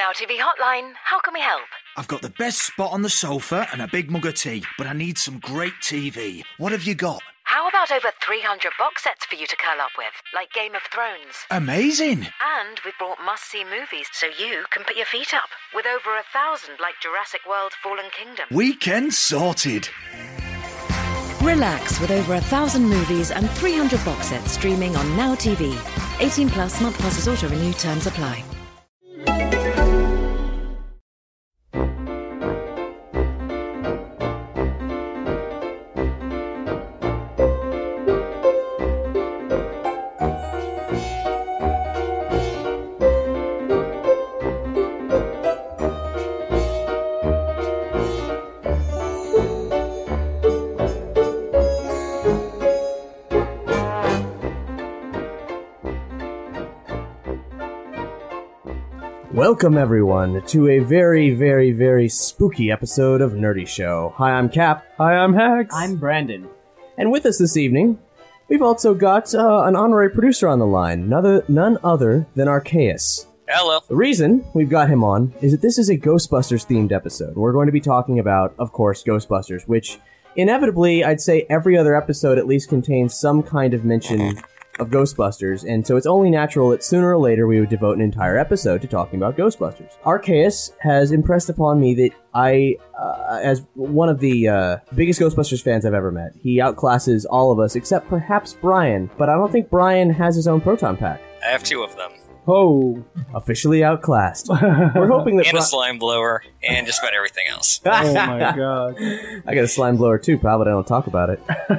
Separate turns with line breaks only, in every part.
Now TV Hotline. How can we help?
I've got the best spot on the sofa and a big mug of tea, but I need some great TV. What have you got?
How about over 300 box sets for you to curl up with, like Game of Thrones?
Amazing!
And we've brought must-see movies so you can put your feet up, with over 1,000 like Jurassic World Fallen Kingdom.
Weekend sorted.
Relax with over 1,000 movies and 300 box sets streaming on Now TV. 18 plus month passes auto renew, terms apply.
Welcome, everyone, to a very, very, very spooky episode of Nerdy Show. Hi, I'm Cap.
Hi, I'm Hex.
I'm Brandon.
And with us this evening, we've also got an honorary producer on the line, none other than Arceus.
Hello.
The reason we've got him on is that this is a Ghostbusters-themed episode. We're going to be talking about, of course, Ghostbusters, which inevitably, I'd say every other episode at least contains some kind of mention of Ghostbusters, and so it's only natural that sooner or later we would devote an entire episode to talking about Ghostbusters. Arceus has impressed upon me that I, as one of the biggest Ghostbusters fans I've ever met, he outclasses all of us except perhaps Brian, but I don't think Brian has his own proton pack.
I have two of them.
Oh.
Officially outclassed. We're hoping that
and a slime blower, and just about everything else.
Oh my god.
I got a slime blower too, pal, but I don't talk about it.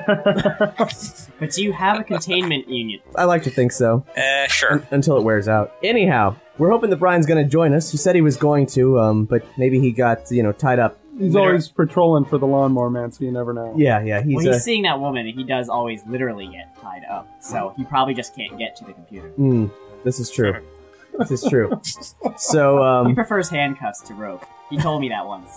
But you have a containment unit.
I like to think so.
Sure.
Until it wears out. Anyhow, we're hoping that Brian's going to join us. He said he was going to, but maybe he got, tied up.
He's always patrolling for the lawnmower man, so you never know.
Yeah.
When he's seeing that woman, he does always literally get tied up. So he probably just can't get to the computer.
This is true. This is true. So,
he prefers handcuffs to rope. He told me that once.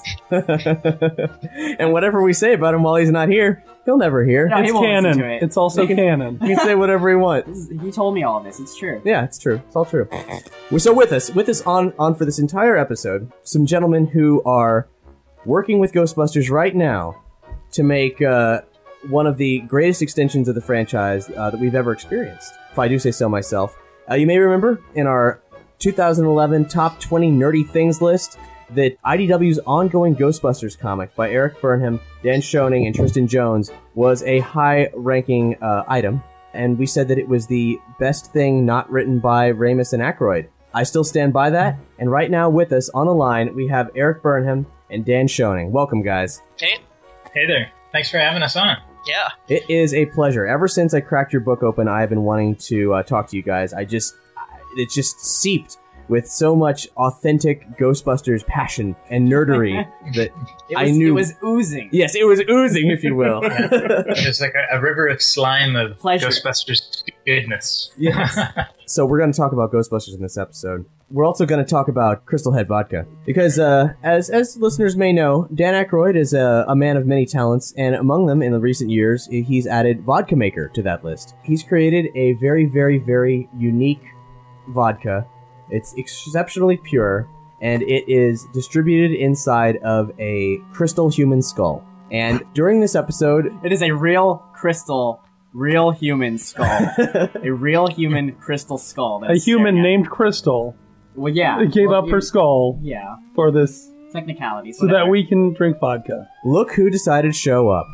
And whatever we say about him while he's not here, he'll never hear.
No,
It's
he won't listen
canon.
to it.
It's also canon.
He can say whatever he wants.
He told me all of this. It's true.
Yeah, it's true. It's all true. So with us on for this entire episode, some gentlemen who are working with Ghostbusters right now to make one of the greatest extensions of the franchise that we've ever experienced, if I do say so myself. You may remember in our 2011 Top 20 Nerdy Things list that IDW's ongoing Ghostbusters comic by Eric Burnham, Dan Schoening, and Tristan Jones was a high-ranking item, and we said that it was the best thing not written by Ramis and Aykroyd. I still stand by that, and right now with us on the line, we have Eric Burnham and Dan Schoening. Welcome, guys.
Hey.
Hey there. Thanks for having us on.
Yeah.
It is a pleasure. Ever since I cracked your book open, I have been wanting to talk to you guys. It just seeped with so much authentic Ghostbusters passion and nerdery that I knew...
It was oozing.
Yes, it was oozing, if you will.
There's like a river of slime of
Pleasure.
Ghostbusters goodness.
Yes. So we're going to talk about Ghostbusters in this episode. We're also going to talk about Crystal Head Vodka. Because, as listeners may know, Dan Aykroyd is a man of many talents, and among them, in the recent years, he's added Vodka Maker to that list. He's created a very, very, very unique vodka. It's exceptionally pure, and it is distributed inside of a crystal human skull. And during this episode...
It is a real crystal, real human skull. A real human crystal skull.
A human named Crystal
Well, yeah.
gave up her skull
Yeah.
for this,
Technicalities.
so that
whatever.
we can drink vodka.
Look who decided to show up.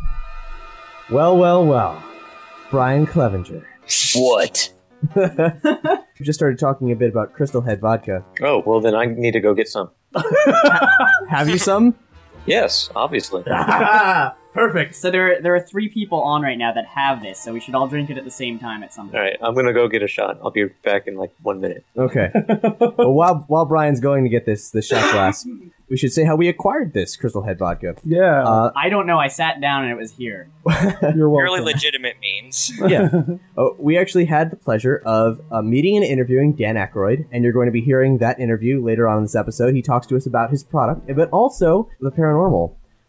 Well. Brian Clevenger.
What?
We just started talking a bit about Crystal Head Vodka.
Oh, well then I need to go get some.
Have you some?
Yes, obviously.
Perfect.
So there are 3 people on right now that have this, so we should all drink it at the same time at some point.
Alright, I'm gonna go get a shot. I'll be back in like 1 minute.
Okay. Well, while Brian's going to get this shot glass, we should say how we acquired this Crystal Head Vodka.
Yeah,
I don't know. I sat down and it was here.
you're welcome.
Purely legitimate means.
Yeah. We actually had the pleasure of meeting and interviewing Dan Aykroyd, and you're going to be hearing that interview later on in this episode. He talks to us about his product, but also the paranormal.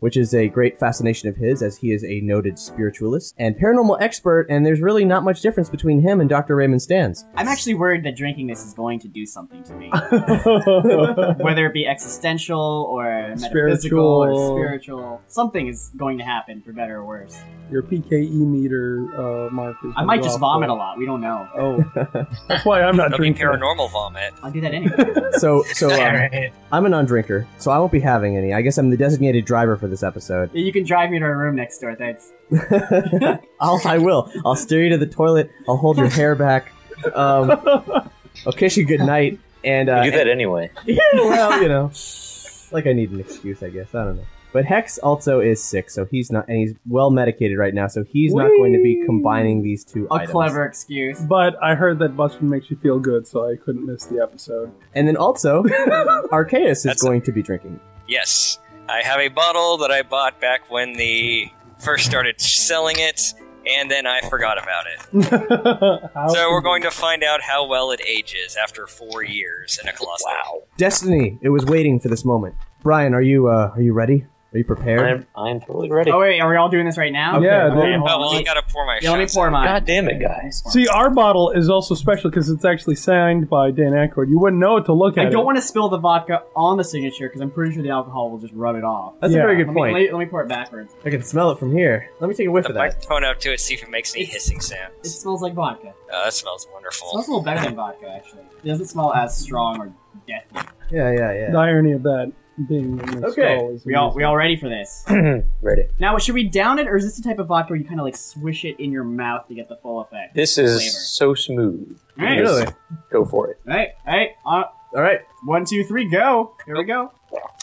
which is a great fascination of his, as he is a noted spiritualist and paranormal expert, and there's really not much difference between him and Dr. Raymond Stans.
I'm actually worried that drinking this is going to do something to me. Whether it be existential or metaphysical or spiritual, something is going to happen, for better or worse.
Your PKE meter mark is...
I might just vomit a lot. We don't know.
Oh. That's why I'm not
It'll be
drinking.
paranormal vomit.
I'll do that anyway.
So
Right.
I'm a non-drinker, so I won't be having any. I guess I'm the designated driver for this episode.
You can drive me to our room next door, thanks.
I will. I'll steer you to the toilet. I'll hold your hair back. I'll kiss you goodnight. And
You do that anyway.
yeah, well, you know, like I need an excuse, I guess. I don't know. But Hex also is sick, so he's not, and he's well medicated right now, so he's not going to be combining these two
A
items.
clever excuse.
But I heard that Bustin makes you feel good, so I couldn't miss the episode.
And then also, Arceus is going to be drinking.
Yes. I have a bottle that I bought back when they first started selling it, and then I forgot about it. So we're going to find out how well it ages after 4 years in a closet.
Wow.
Destiny, it was waiting for this moment. Brian, are you ready? Are you prepared?
I'm totally ready.
Oh wait, are we all doing this right now?
Yeah,
Okay,
dude.
hold
Oh,
on,
well,
let
you
me-
gotta pour my
Yeah, let me
shots
pour
in.
mine.
God damn it, guys.
See, our bottle is also special because it's actually signed by Dan Aykroyd. You wouldn't know it to look at
I
it.
don't want to spill the vodka on the signature because I'm pretty sure the alcohol will just rub it off.
That's
Yeah.
a very good
Let
point.
me, let me pour it backwards.
I can smell it from here. Let me take a whiff of
I
that.
might tone up to it, see if it makes any hissing
It
sounds.
smells like vodka.
Oh, that smells
It
wonderful.
smells a little better than vodka, actually. It doesn't smell as strong or deathly.
Yeah.
The irony of that being in the
Okay.
skull is
We all ready for this?
Ready.
Now, should we down it, or is this the type of vodka where you kind of like swish it in your mouth to get the full effect?
This is
Flavor.
so smooth.
Alright.
Really?
Go for it.
Hey,
All right.
1, 2, 3, go! Here we go.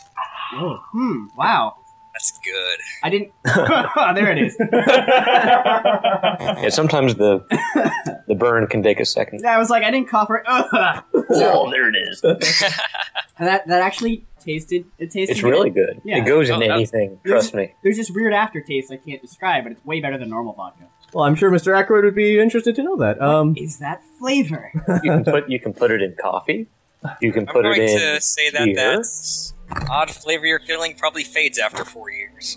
Wow.
That's good.
I didn't. There it is.
Yeah, sometimes the burn can take a second.
I was like, I didn't cough right.
Oh, there it is.
And that actually tasted. It tasted.
It's
good.
really good.
Yeah.
It goes
Oh,
in
that's-
anything. Trust me.
There's this weird aftertaste I can't describe, but it's way better than normal vodka.
Well, I'm sure Mr. Aykroyd would be interested to know that.
Is that flavor?
You can put it in coffee. You can
I'm
put it
going
in
to say that
beer.
that's odd flavor you're feeling probably fades after 4 years.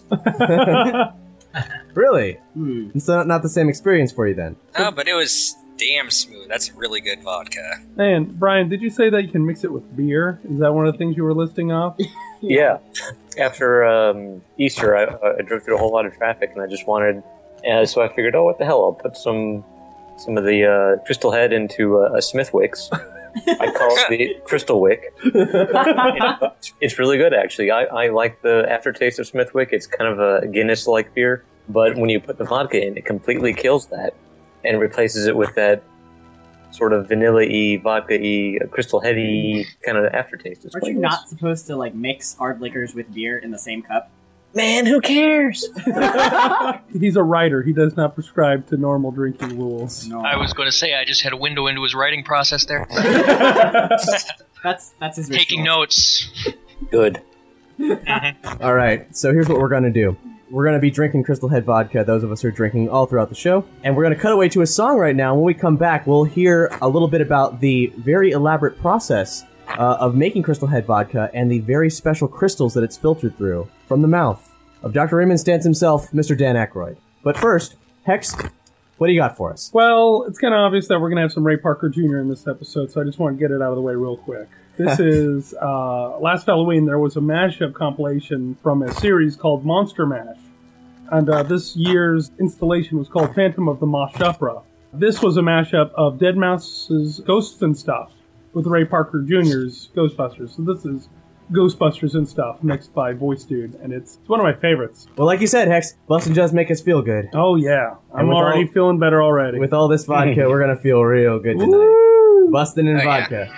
Really?
Hmm.
It's not the same experience for you then.
No, but it was damn smooth. That's really good vodka.
And Brian, did you say that you can mix it with beer? Is that one of the things you were listing off?
Yeah. After Easter, I drove through a whole lot of traffic, and I just wanted. So I figured, oh, what the hell? I'll put some of the Crystal Head into a Smithwick's. I call it the Crystal Wick. It's really good, actually. I like the aftertaste of Smithwick. It's kind of a Guinness-like beer, but when you put the vodka in, it completely kills that and replaces it with that sort of vanilla-y, vodka-y, Crystal Heady kind of aftertaste. It's
Aren't you
quite
not supposed to like mix hard liquors with beer in the same cup?
Man, who cares?
He's a writer. He does not prescribe to normal drinking rules.
No.
I was going to say I just had a window into his writing process there.
That's his
Taking
ritual.
notes.
Good.
All right, so here's what we're going to do. We're going to be drinking Crystal Head vodka, those of us who are drinking all throughout the show. And we're going to cut away to a song right now. When we come back, we'll hear a little bit about the very elaborate process of making Crystal Head vodka and the very special crystals that it's filtered through from the mouth of Dr. Raymond Stans himself, Mr. Dan Aykroyd. But first, Hex, what do you got for us?
Well, it's kind of obvious that we're going to have some Ray Parker Jr. in this episode, so I just want to get it out of the way real quick. This is, last Halloween, there was a mashup compilation from a series called Monster Mash. And this year's installation was called Phantom of the Mosh Opera. This was a mashup of Deadmau5's Ghosts and Stuff with Ray Parker Jr.'s Ghostbusters. So this is Ghostbusters and Stuff mixed by Voice Dude, and it's one of my favorites.
Well, like you said, Hex, busting does make us feel good.
Oh, yeah. I'm
And with
already
all-
feeling better already.
With all this vodka, we're going to feel real good tonight.
Woo!
Busting in
Oh, yeah.
vodka.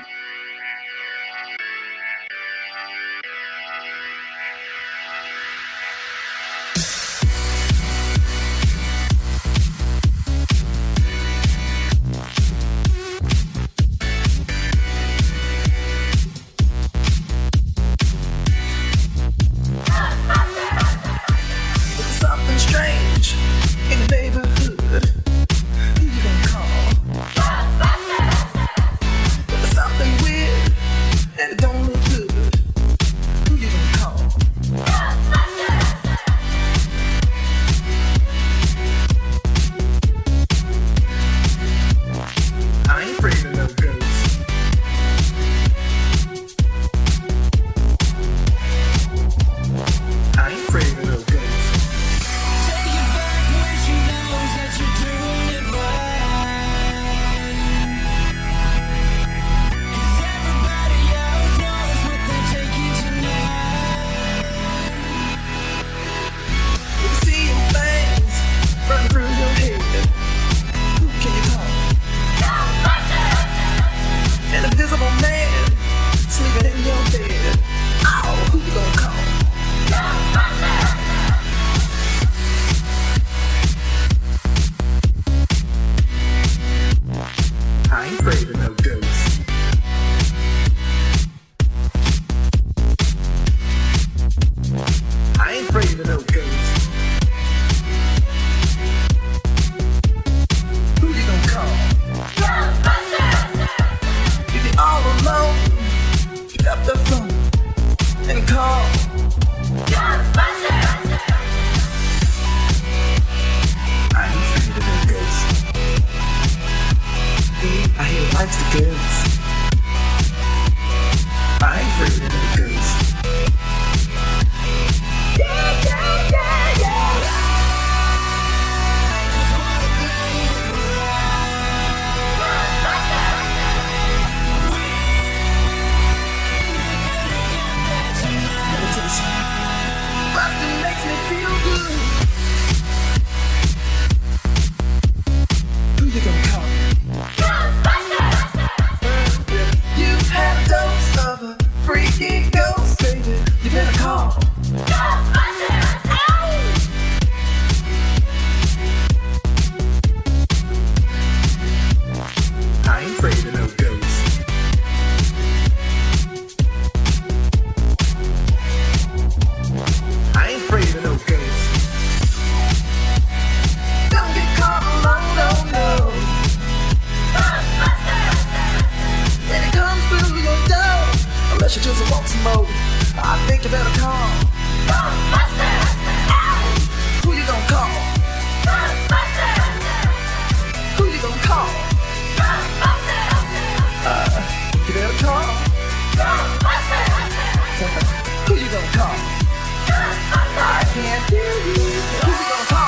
Something strange in the neighborhood. Who you gonna call? Something
unless you just want some more. I think you better call Ghostbusters. Who you gonna call? Ghostbusters. Who you gonna call? Ghostbusters. You better call Ghostbusters. Who you gonna call? Ghostbusters. I can't hear you. Who you gonna call?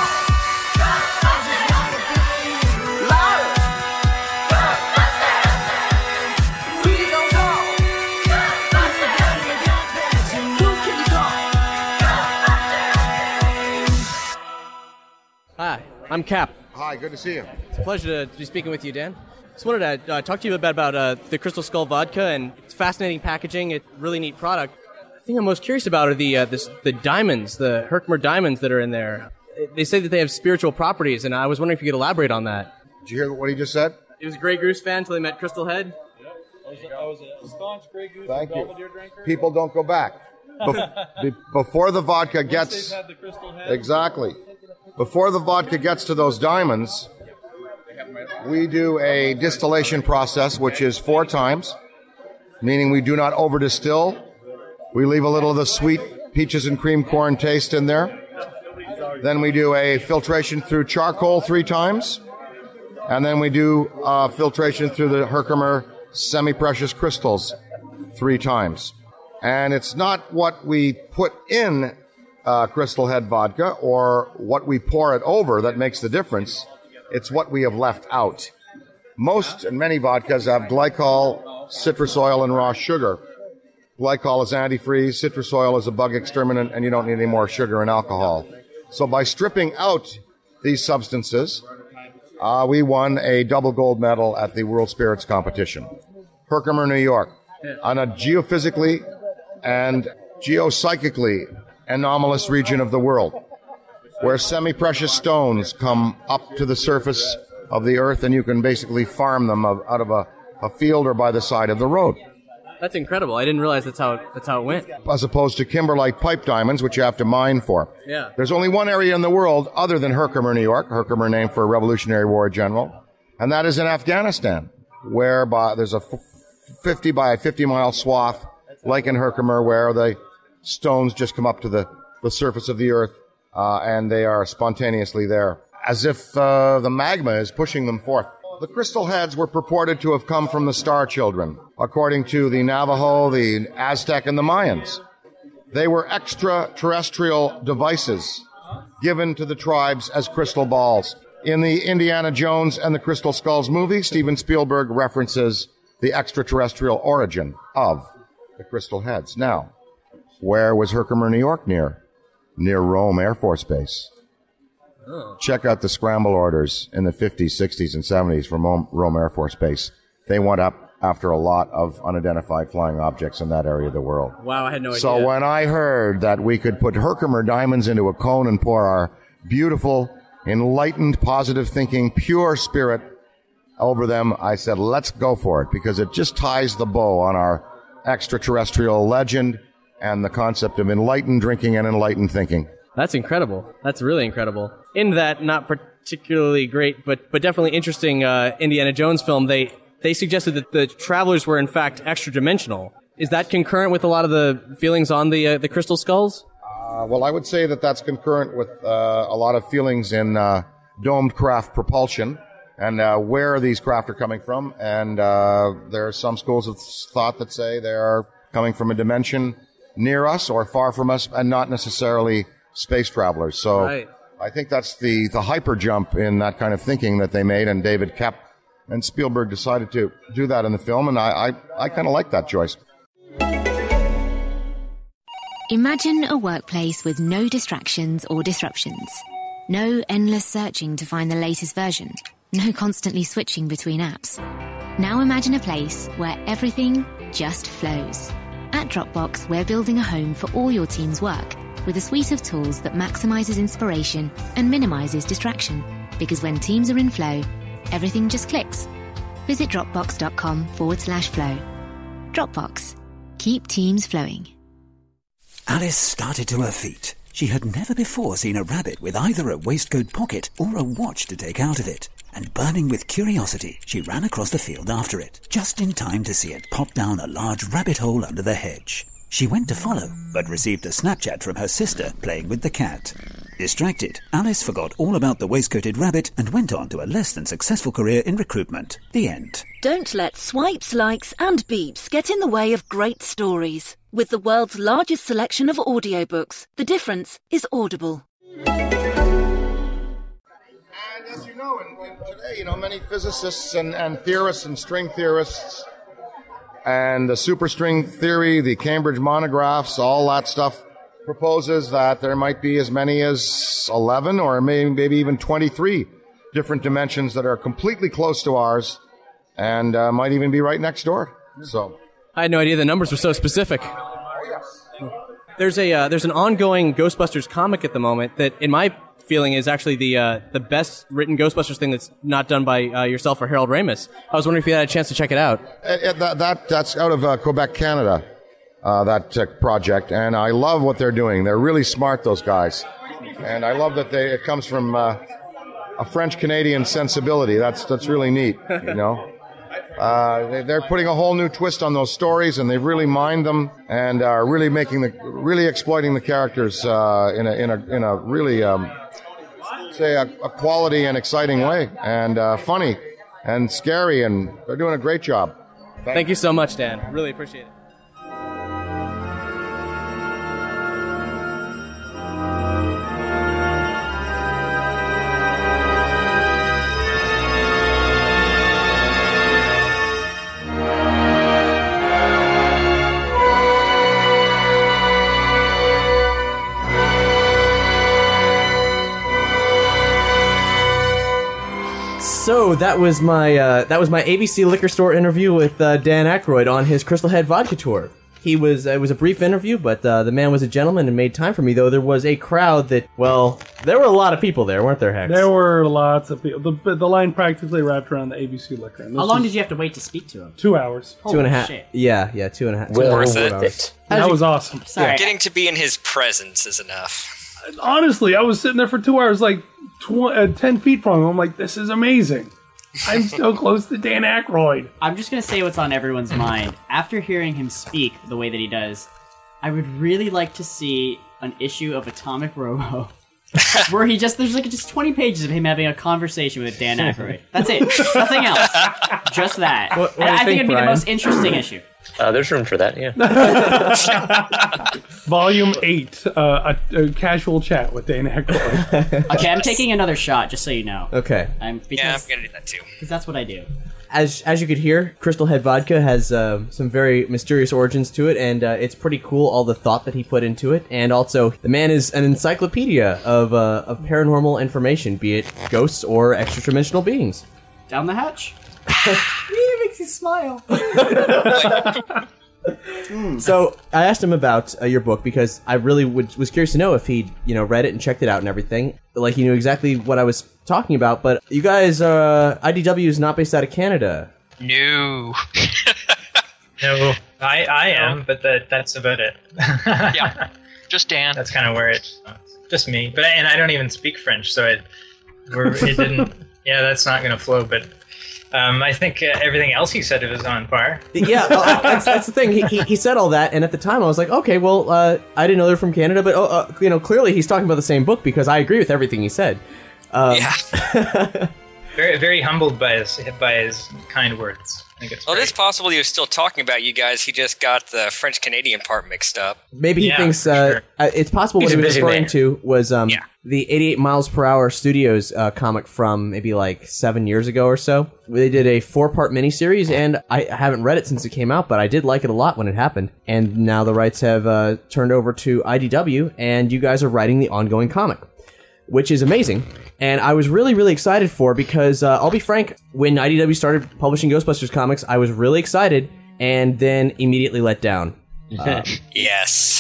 Hi, I'm Cap.
Hi, good to see you.
It's a pleasure to be speaking with you, Dan. Just wanted to talk to you about the Crystal Skull vodka, and it's fascinating packaging. It's a really neat product. The thing I'm most curious about are the diamonds, the Herkimer diamonds that are in there. They say that they have spiritual properties, and I was wondering if you could elaborate on that.
Did you hear what he just said?
He was a Grey Goose fan until he met Crystal Head.
I was a staunch Grey Goose
Thank
and
you.
Belvedere drinker.
People don't go back. Before the vodka gets...
Had the Crystal Head.
Exactly. Before the vodka gets to those diamonds, we do a distillation process, which is 4 times, meaning we do not over-distill. We leave a little of the sweet peaches and cream corn taste in there. Then we do a filtration through charcoal 3 times. And then we do filtration through the Herkimer semi-precious crystals 3 times. And it's not what we put in Crystal Head vodka or what we pour it over that makes the difference. It's what we have left out. Most and many vodkas have glycol, citrus oil, and raw sugar. Glycol is antifreeze, citrus oil is a bug exterminant, and you don't need any more sugar and alcohol. So by stripping out these substances, we won a double gold medal at the World Spirits Competition. Herkimer, New York, on a geophysically and geopsychically anomalous region of the world, where semi-precious stones come up to the surface of the earth and you can basically farm them out of a field or by the side of the road.
That's incredible. I didn't realize that's how it went.
As opposed to kimberlite pipe diamonds, which you have to mine for.
Yeah.
There's only one area in the world other than Herkimer, New York, Herkimer named for a Revolutionary War general, and that is in Afghanistan, where there's a 50 by 50 mile swath, like in Herkimer, where the stones just come up to the surface of the earth, and they are spontaneously there, as if the magma is pushing them forth. The crystal heads were purported to have come from the Star Children, according to the Navajo, the Aztec, and the Mayans. They were extraterrestrial devices given to the tribes as crystal balls. In the Indiana Jones and the Crystal Skulls movie, Steven Spielberg references the extraterrestrial origin of the crystal heads. Now, where was Herkimer, New York near? Near Rome Air Force Base. Check out the scramble orders in the 50s, 60s, and 70s from Rome Air Force Base. They went up after a lot of unidentified flying objects in that area of the world.
Wow, I had no idea.
So when I heard that we could put Herkimer diamonds into a cone and pour our beautiful, enlightened, positive thinking, pure spirit over them, I said, let's go for it, because it just ties the bow on our extraterrestrial legend and the concept of enlightened drinking and enlightened thinking.
That's incredible. That's really incredible. In that not particularly great, but definitely interesting Indiana Jones film, they suggested that the travelers were in fact extra-dimensional. Is that concurrent with a lot of the feelings on the Crystal Skulls?
Well, I would say that that's concurrent with a lot of feelings in domed craft propulsion and where these craft are coming from. And there are some schools of thought that say they are coming from a dimension near us or far from us and not necessarily space travelers. So right. I think that's the hyper jump in that kind of thinking that they made, and David Koepp and Spielberg decided to do that in the film, and I kind of like that choice.
Imagine a workplace with no distractions or disruptions. No endless searching to find the latest version. No constantly switching between apps. Now imagine a place where everything just flows. At Dropbox, we're building a home for all your team's work with a suite of tools that maximizes inspiration and minimizes distraction. Because when teams are in flow, everything just clicks. Visit Dropbox.com/flow. Dropbox. Keep teams flowing.
Alice started to her feet. She had never before seen a rabbit with either a waistcoat pocket or a watch to take out of it. And burning with curiosity, she ran across the field after it, just in time to see it pop down a large rabbit hole under the hedge. She went to follow, but received a Snapchat from her sister playing with the cat. Distracted, Alice forgot all about the waistcoated rabbit and went on to a less than successful career in recruitment. The end.
Don't let swipes, likes and beeps get in the way of great stories. With the world's largest selection of audiobooks, the difference is Audible.
As you know, today, many physicists and theorists and string theorists and the superstring theory, the Cambridge monographs, all that stuff proposes that there might be as many as 11 or maybe even 23 different dimensions that are completely close to ours and might even be right next door. So
I had no idea the numbers were so specific. There's an ongoing Ghostbusters comic at the moment that, in my feeling, is actually the best written Ghostbusters thing that's not done by yourself or Harold Ramis. I was wondering if you had a chance to check it out.
That's out of Quebec, Canada, that project, and I love what they're doing. They're really smart, those guys, and I love that it comes from a French-Canadian sensibility. That's really neat, They're putting a whole new twist on those stories, and they've really mined them and are really exploiting the characters in a really a quality and exciting way, and funny and scary, and they're doing a great job.
Thank you so much, Dan. Really appreciate it. So that was my ABC liquor store interview with Dan Aykroyd on his Crystal Head vodka tour. It was a brief interview, but the man was a gentleman and made time for me. Though there was a crowd that, well, there were a lot of people there, weren't there, Hex?
There were lots of people. The line practically wrapped around the ABC liquor.
How long did you have to wait to speak to him?
2 hours.
Holy
2.5.
shit.
Yeah, 2.5.
Worth it.
That was awesome.
Sorry.
Getting to be in his presence is enough.
Honestly, I was sitting there for 2 hours, like 10 feet from him. I'm like, this is amazing. I'm so close to Dan Aykroyd.
I'm just going to say what's on everyone's mind. After hearing him speak the way that he does, I would really like to see an issue of Atomic Robo where there's just 20 pages of him having a conversation with Dan Aykroyd. That's it. Nothing else. Just that.
What do you
I think it'd be
Brian?
the most interesting issue.
There's room for that, yeah.
Volume 8, a casual chat with Dan Aykroyd.
Okay, I'm taking another shot, just so you know.
Okay.
I'm gonna do that too.
Because that's what I do.
As you could hear, Crystal Head Vodka has some very mysterious origins to it, and it's pretty cool, all the thought that he put into it. And also, the man is an encyclopedia of paranormal information, be it ghosts or extra-dimensional beings.
Down the hatch. It makes you smile.
So I asked him about your book because I really was curious to know if he'd read it and checked it out and everything. Like he knew exactly what I was talking about. But you guys, IDW is not based out of Canada.
No.
No, I am, but that's about it.
Yeah, just Dan.
That's kind of where just me. But I don't even speak French, so it didn't. Yeah, that's not going to flow. But I think everything else he said was on par.
Yeah, that's the thing. He said all that, and at the time I was like, okay, well, I didn't know they're from Canada, but clearly he's talking about the same book because I agree with everything he said.
Yeah.
Very, very humbled by his kind words. I think it's
well, it is possible he was still talking about you guys. He just got the French-Canadian part mixed up.
Maybe he thinks it's possible what he was referring to was the 88 Miles Per Hour Studios comic from maybe like 7 years ago or so. They did a 4-part miniseries, and I haven't read it since it came out, but I did like it a lot when it happened. And now the rights have turned over to IDW, and you guys are writing the ongoing comic, which is amazing. And I was really, really excited because, I'll be frank, when IDW started publishing Ghostbusters comics, I was really excited and then immediately let down.
Yes.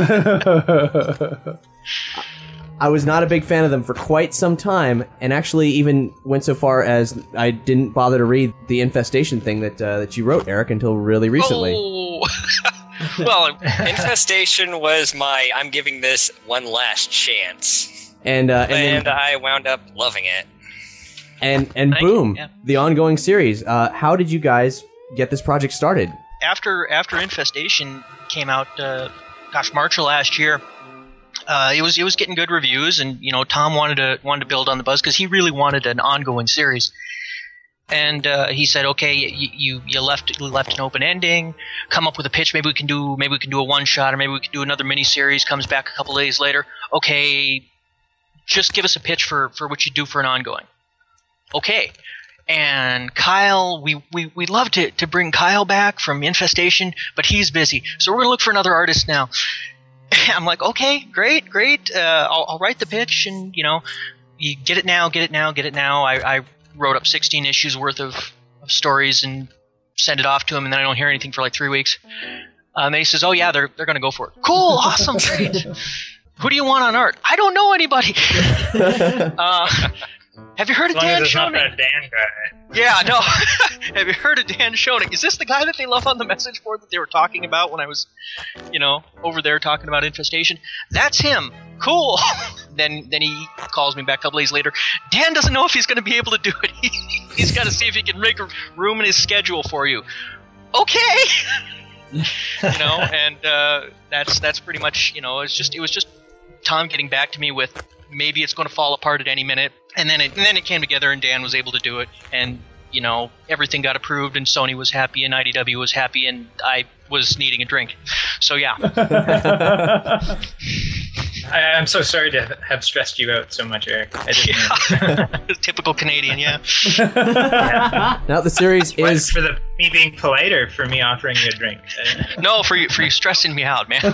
I was not a big fan of them for quite some time, and actually even went so far as I didn't bother to read the Infestation thing that you wrote, Eric, until really recently.
Oh. Well,
Infestation was my I'm giving this one last chance.
And
I wound up loving it.
And boom, the ongoing series. How did you guys get this project started?
After Infestation came out, March of last year, it was getting good reviews, and Tom wanted to build on the buzz because he really wanted an ongoing series. And he said, "Okay, you left an open ending. Come up with a pitch. Maybe we can do a one shot, or maybe we can do another mini series." Comes back a couple days later. Okay, just give us a pitch for what you do for an ongoing. Okay. And Kyle, we'd love to bring Kyle back from Infestation, but he's busy, so we're gonna look for another artist now. I'm like, okay, great. I'll write the pitch, and you get it now. I wrote up 16 issues worth of stories and send it off to him, and then I don't hear anything for like 3 weeks. And he says, "Oh yeah, they're gonna go for it." Cool, awesome, great. Who do you want on art? I don't know anybody. Have you heard of Dan Schoening?
Not that Dan guy.
Yeah, no. Have you heard of Dan Schoening? Is this the guy that they left on the message board that they were talking about when I was, over there talking about Infestation? That's him. Cool. Then he calls me back a couple days later. Dan doesn't know if he's going to be able to do it. He's got to see if he can make room in his schedule for you. Okay. And that's pretty much, it was just Tom getting back to me with maybe it's going to fall apart at any minute. And then it came together, and Dan was able to do it, and everything got approved, and Sony was happy, and IDW was happy, and I was needing a drink. So yeah.
I'm so sorry to have stressed you out so much, Eric. I didn't know.
Typical Canadian, yeah.
Now the series is
for me being polite, or for me offering you a drink.
No, for you stressing me out, man.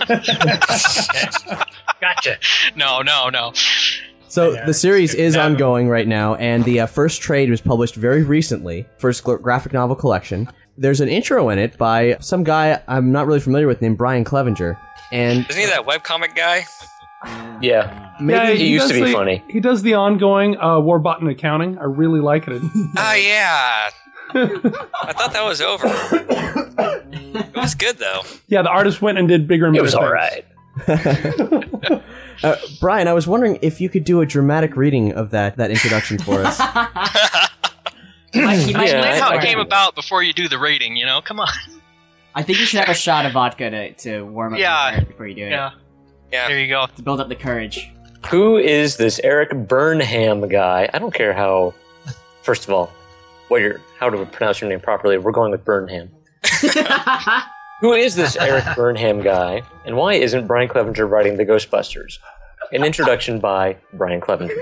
Gotcha.
No.
So the series is ongoing right now, and the first trade was published very recently, first graphic novel collection. There's an intro in it by some guy I'm not really familiar with named Brian Clevenger. And
isn't he that webcomic guy?
Yeah.
Maybe
he used to be funny.
He does the ongoing Warbot and Accounting. I really like it.
Oh, yeah. I thought that was over. It was good, though.
Yeah, the artist went and did bigger and better things.
It was all right.
Brian, I was wondering if you could do a dramatic reading of that introduction for us.
He might explain how it came about before you do the rating, Come on.
I think you should have a shot of vodka to warm up your heart before you do it.
Yeah. There you go.
To build up the courage.
Who is this Eric Burnham guy? I don't care how. First of all, how to pronounce your name properly. We're going with Burnham. Who is this Eric Burnham guy, and why isn't Brian Clevenger writing the Ghostbusters? An introduction by Brian Clevenger.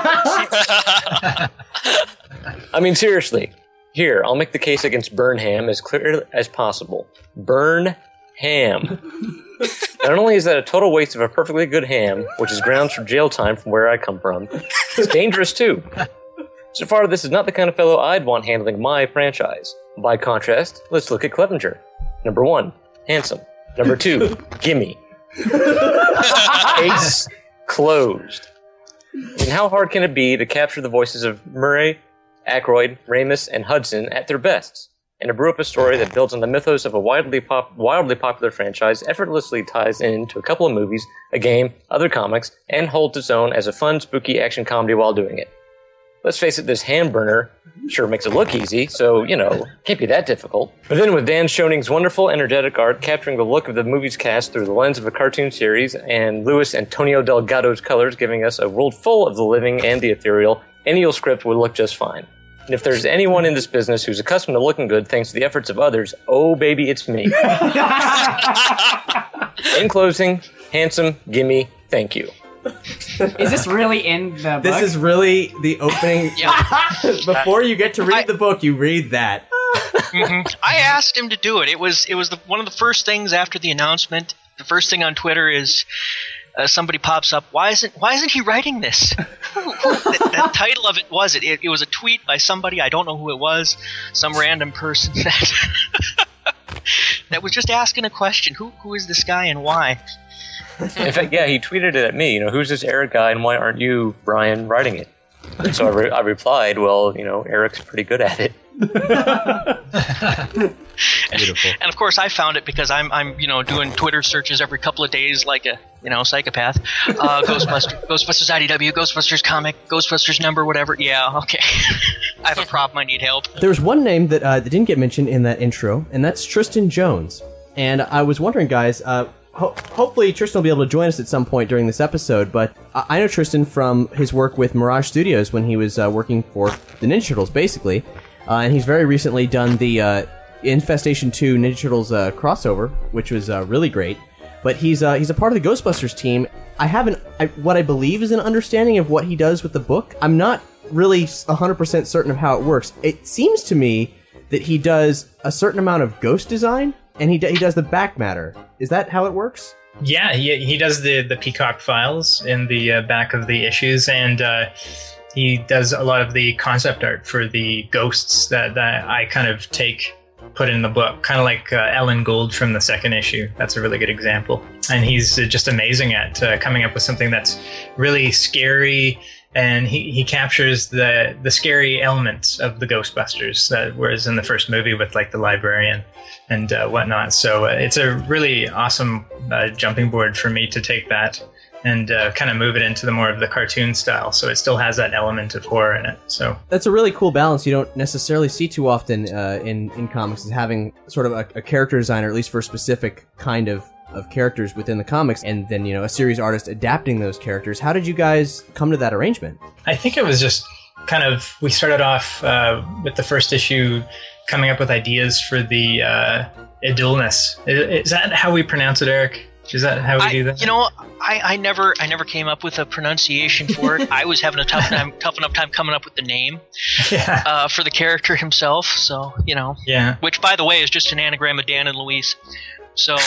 I mean, seriously. Here, I'll make the case against Burnham as clear as possible. Burn ham. Not only is that a total waste of a perfectly good ham, which is grounds for jail time from where I come from, it's dangerous too. So far, this is not the kind of fellow I'd want handling my franchise. By contrast, let's look at Clevenger. Number 1, handsome. Number 2, gimme. Case closed. And how hard can it be to capture the voices of Murray, Aykroyd, Ramis, and Hudson at their best, and to brew up a story that builds on the mythos of a wildly popular franchise, effortlessly ties into a couple of movies, a game, other comics, and holds its own as a fun, spooky action comedy while doing it? Let's face it, this ham burner sure makes it look easy, so, can't be that difficult. But then with Dan Schoening's wonderful, energetic art capturing the look of the movie's cast through the lens of a cartoon series, and Luis Antonio Delgado's colors giving us a world full of the living and the ethereal, any old script would look just fine. And if there's anyone in this business who's accustomed to looking good thanks to the efforts of others, oh baby, it's me. In closing, handsome, gimme, thank you.
Is this really in the book?
This is really the opening. Before you get to read the book, you read that.
I asked him to do it. It was one of the first things after the announcement. The first thing on Twitter is somebody pops up. Why isn't he writing this? The title of it was it was a tweet by somebody, I don't know who it was, some random person that was just asking a question. Who is this guy and why?
In fact, yeah, he tweeted it at me. Who's this Eric guy, and why aren't you, Brian, writing it? So I replied, well, Eric's pretty good at it.
Beautiful.
And of course, I found it because I'm doing Twitter searches every couple of days like a psychopath. Ghostbusters IDW, Ghostbusters comic, Ghostbusters number, whatever. Yeah, okay. I have a problem. I need help.
There was one name that didn't get mentioned in that intro, and that's Tristan Jones. And I was wondering, guys, hopefully Tristan will be able to join us at some point during this episode, but I know Tristan from his work with Mirage Studios when he was working for the Ninja Turtles, basically. And he's very recently done the Infestation 2 Ninja Turtles crossover, which was really great. But he's a part of the Ghostbusters team. I have what I believe is an understanding of what he does with the book. I'm not really 100% certain of how it works. It seems to me that he does a certain amount of ghost design, and he does the back matter. Is that how it works?
Yeah, he does the Peacock files in the back of the issues, and he does a lot of the concept art for the ghosts that I kind of put in the book, kind of like Ellen Gold from the second issue. That's a really good example. And he's just amazing at coming up with something that's really scary, and he captures the scary elements of the Ghostbusters, whereas in the first movie with like the librarian and whatnot. So it's a really awesome jumping board for me to take that and kind of move it into the more of the cartoon style, so it still has that element of horror in it. So
that's a really cool balance you don't necessarily see too often in comics, is having sort of a character designer, at least for a specific kind of characters within the comics, and then a series artist adapting those characters. How did you guys come to that arrangement?
I think it was just kind of, we started off with the first issue coming up with ideas for the Idulnus. Is that how we pronounce it, Eric? Is that how we do that?
I never came up with a pronunciation for it. I was having a tough enough time coming up with the name for the character himself. So
yeah.
Which, by the way, is just an anagram of Dan and Luis. So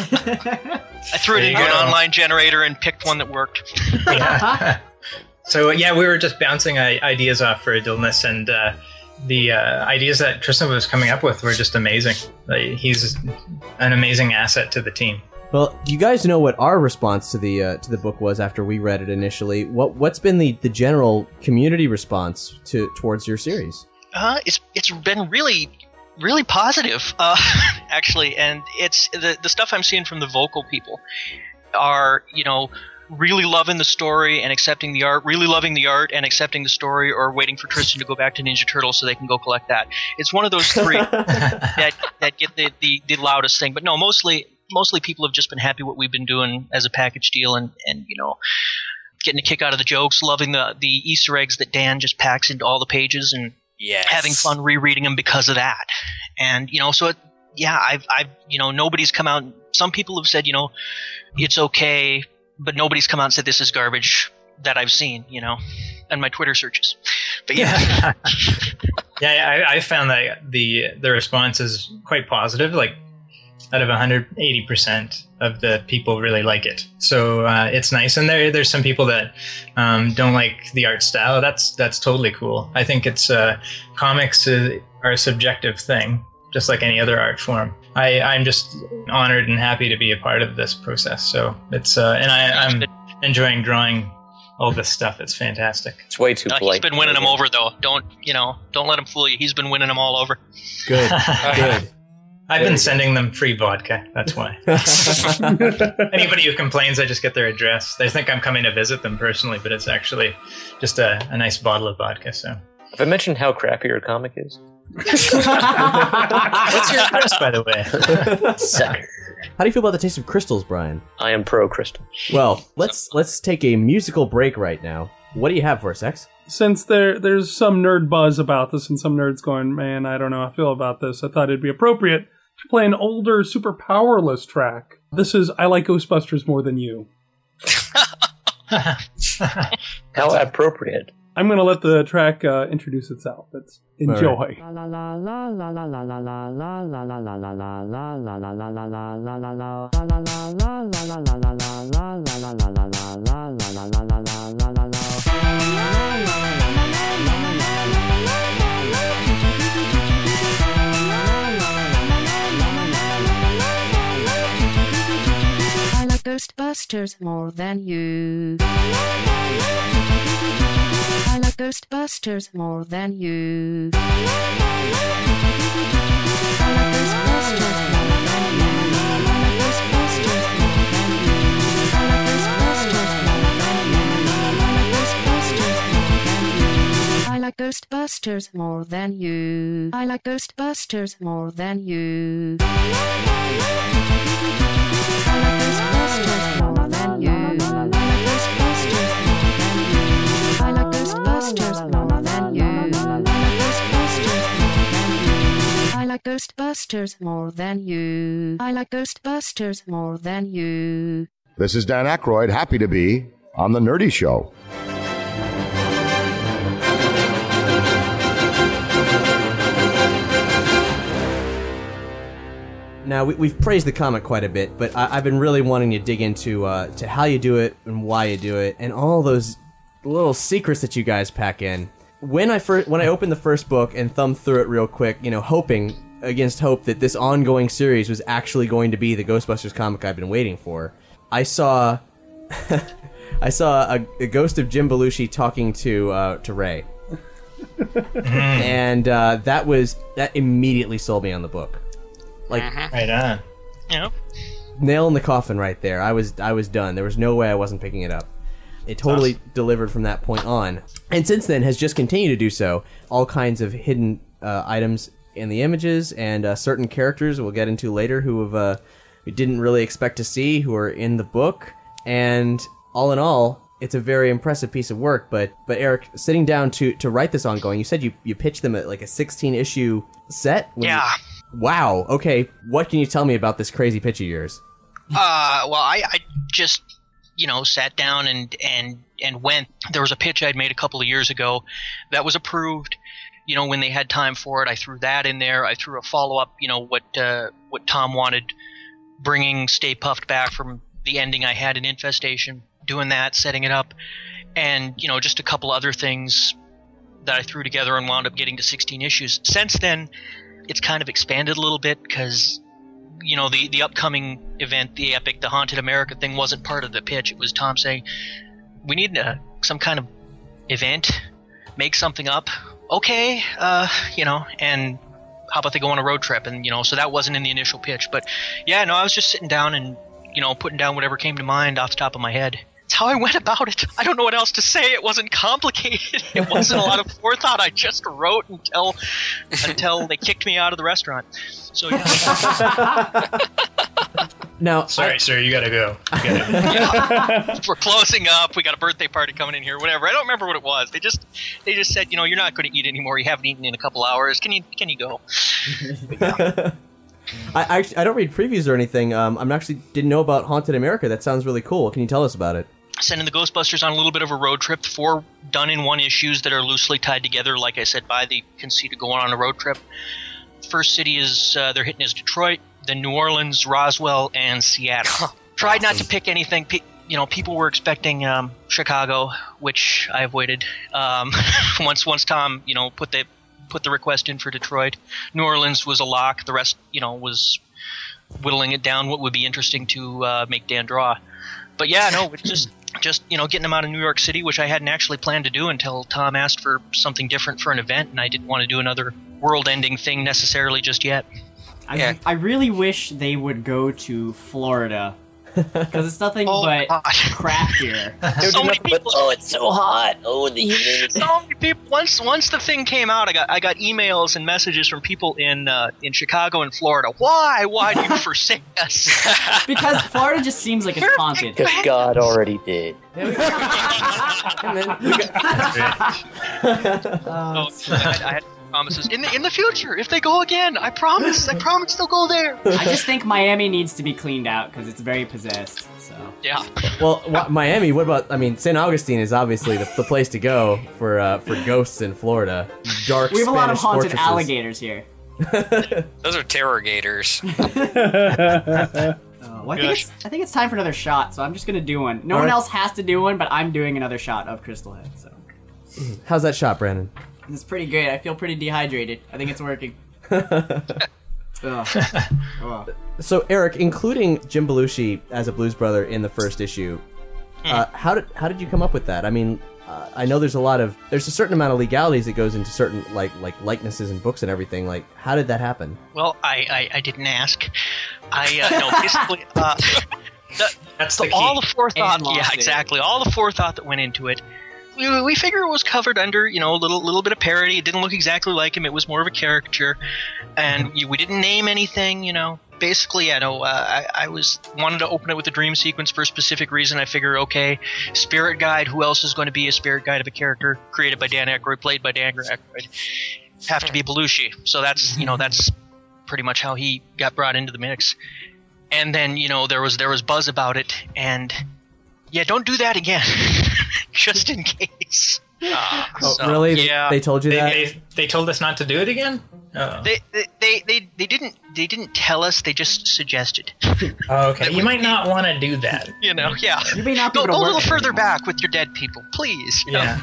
I threw it into an online generator and picked one that worked.
Yeah. So yeah, we were just bouncing ideas off for Idulnus, and the ideas that Tristan was coming up with were just amazing. He's an amazing asset to the team.
Well, you guys know what our response to the book was after we read it initially. What's been the general community response towards your series?
It's been really positive, actually, and it's the stuff I'm seeing from the vocal people are really loving the story and accepting the art, really loving the art and accepting the story, or waiting for Tristan to go back to Ninja Turtles so they can go collect that. It's one of those three that get the loudest thing. But no, mostly people have just been happy what we've been doing as a package deal, and getting a kick out of the jokes, loving the Easter eggs that Dan just packs into all the pages, and having fun rereading them because of that. And I've nobody's come out. Some people have said it's okay, but nobody's come out and said this is garbage that I've seen in my Twitter searches. But yeah.
I found that the response is quite positive. Like, out of 180% of the people really like it. So it's nice. And there's some people that don't like the art style. That's totally cool. I think it's comics are a subjective thing, just like any other art form. I'm just honored and happy to be a part of this process. So it's and I'm enjoying drawing all this stuff. It's fantastic.
It's way too polite.
He's been winning them over, though. Don't let him fool you. He's been winning them all over.
Good. Good.
I've been sending them free vodka. That's why. Anybody who complains, I just get their address. They think I'm coming to visit them personally, but it's actually just a nice bottle of vodka. So,
have I mentioned how crappy your comic is?
What's your address, by the way?
Sucker.
How do you feel about the taste of crystals, Brian?
I am pro crystal.
Well, let's take a musical break right now. What do you have for us, X?
Since there's some nerd buzz about this and some nerds going, man, I don't know how I feel about this, I thought it'd be appropriate to play an older Super Powerless track. This is I Like Ghostbusters More Than You.
How appropriate.
I'm going to let the track introduce itself. Let's enjoy.
Ghostbusters more than you. I
I like Ghostbusters more than you. I like Ghostbusters more than you. I like Ghostbusters more than you. I like Ghostbusters more than you. I like Ghostbusters more than you. I like Ghostbusters more than you.
This is Dan Aykroyd, happy to be on The Nerdy Show.
Now, we've praised the comic quite a bit, but I've been really wanting to dig into to how you do it and why you do it, and all those little secrets that you guys pack in. When I opened the first book and thumbed through it real quick, hoping against hope that this ongoing series was actually going to be the Ghostbusters comic I've been waiting for, I saw a ghost of Jim Belushi talking to Ray, and that immediately sold me on the book.
Right on.
Yeah.
Nail in the coffin right there. I was done. There was no way I wasn't picking it up. It totally delivered from that point on. And since then has just continued to do so. All kinds of hidden items in the images and certain characters we'll get into later who we didn't really expect to see, who are in the book. And all in all, it's a very impressive piece of work. But Eric, sitting down to write this ongoing, you said you pitched them at like a 16-issue set?
Yeah.
Wow. Okay. What can you tell me about this crazy pitch of yours?
Well, I just, sat down and went. There was a pitch I'd made a couple of years ago that was approved. When they had time for it, I threw that in there. I threw a follow-up, what Tom wanted, bringing Stay Puft back from the ending I had in Infestation, doing that, setting it up, and, just a couple other things that I threw together and wound up getting to 16 issues. Since then, it's kind of expanded a little bit because, the upcoming event, the Epic, the Haunted America thing wasn't part of the pitch. It was Tom saying, we need some kind of event, make something up. Okay, and how about they go on a road trip? And, so that wasn't in the initial pitch. But, yeah, no, I was just sitting down and, putting down whatever came to mind off the top of my head. It's how I went about it. I don't know what else to say. It wasn't complicated. It wasn't a lot of forethought. I just wrote until they kicked me out of the restaurant. So yeah.
Now,
sorry, sir, you gotta go.
We're closing up. We got a birthday party coming in here. Whatever. I don't remember what it was. They just said, you're not going to eat anymore. You haven't eaten in a couple hours. Can you go?
I don't read previews or anything. I'm actually didn't know about Haunted America. That sounds really cool. Can you tell us about it?
Sending the Ghostbusters on a little bit of a road trip. 4 done-in-one issues that are loosely tied together, like I said, by the conceit of going on a road trip. First city they're hitting is Detroit, then New Orleans, Roswell, and Seattle. Tried not to pick anything. People were expecting Chicago, which I avoided. Once Tom, put the request in for Detroit. New Orleans was a lock. The rest, was whittling it down what would be interesting to make Dan draw. But yeah, no, it's just getting them out of New York City, which I hadn't actually planned to do until Tom asked for something different for an event, and I didn't want to do another world-ending thing necessarily just yet.
I really wish they would go to Florida. Because it's nothing but crap here.
So many people.
Oh, it's so hot. Oh, the humidity.
So many people. Once the thing came out, I got emails and messages from people in Chicago and Florida. Why do you forsake us?
Because Florida just seems like it's haunted.
Because God already did.
I had promises in the future. If they go again, I promise they'll go there.
I just think Miami needs to be cleaned out because it's very possessed. So
yeah.
Well, Miami. What about? I mean, St. Augustine is obviously the place to go for ghosts in Florida. Dark.
We have a lot of haunted
fortresses.
alligators here.
Those are terror-gators.
Well, I think it's time for another shot, so I'm just gonna do one. No one else has to do one, but I'm doing another shot of Crystal Head. So,
how's that shot, Brandon?
It's pretty good. I feel pretty dehydrated. I think it's working.
So, Eric, including Jim Belushi as a Blues Brother in the first issue, how did you come up with that? I mean, I know there's a certain amount of legalities that goes into certain like likenesses and books and everything. Like, how did that happen?
Well, I didn't ask. No, basically,
that's the key.
All the forethought.
And lost
Yeah,
it.
exactly. All the forethought that went into it. We figure it was covered under, a little bit of parody. It didn't look exactly like him. It was more of a caricature, and we didn't name anything. Basically, I wanted to open it with a dream sequence for a specific reason. I figure, okay, spirit guide. Who else is going to be a spirit guide of a character created by Dan Aykroyd, played by Dan Aykroyd? Have to be Belushi. So that's that's pretty much how he got brought into the mix. And then there was buzz about it, and yeah, don't do that again, just in case.
Really?
Yeah.
They told you that?
They told us not to do it again? Oh.
They didn't tell us. They just suggested.
Oh, okay. You might not want to do that.
Yeah.
You may not be
Go
able to
a
work
little
there
further
anymore.
back with your dead people, please.
Yeah.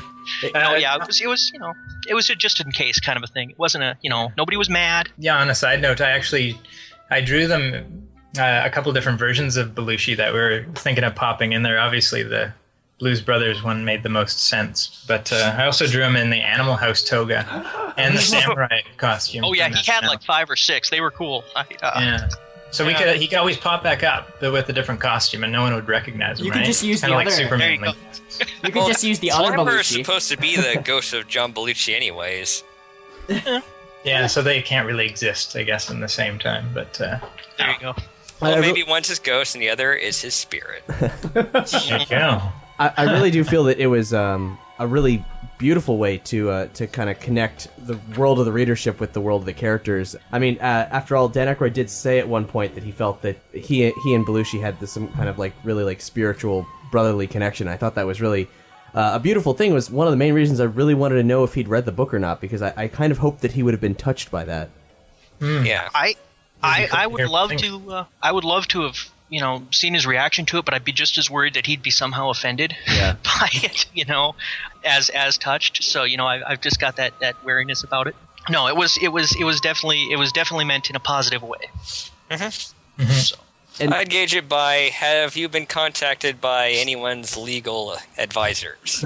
It was a just in case kind of a thing. It wasn't a nobody was mad.
Yeah. On a side note, I drew them a couple different versions of Belushi that we were thinking of popping in there. Obviously, the Blues Brothers one made the most sense, but I also drew him in the Animal House toga and the samurai costume.
Oh yeah,
from
he
that
had
channel.
like 5 or 6. They were cool.
Yeah. So he could always pop back up with a different costume, and no one would recognize him.
You
right?
could just use
Kinda
the
like
other-
Superman.
There you
You could just use the other
Slimer's
Belushi.
supposed to be the ghost of John Belushi anyways.
Yeah, so they can't really exist, I guess, in the same time. But
there you go.
Well, maybe one's his ghost and the other is his spirit.
there you go.
I really do feel that it was a really beautiful way to kind of connect the world of the readership with the world of the characters. I mean, after all, Dan Aykroyd did say at one point that he felt that he and Belushi had some kind of really spiritual brotherly connection. I thought that was really a beautiful thing. It was one of the main reasons I really wanted to know if he'd read the book or not, because I kind of hoped that he would have been touched by that.
Yeah.
I would love to. I would love to have seen his reaction to it, but I'd be just as worried that he'd be somehow offended by it. As touched. So I've just got that wariness about it. No, it was definitely meant in a positive way.
Mm-hmm.
So.
I'd gauge it by, have you been contacted by anyone's legal advisors?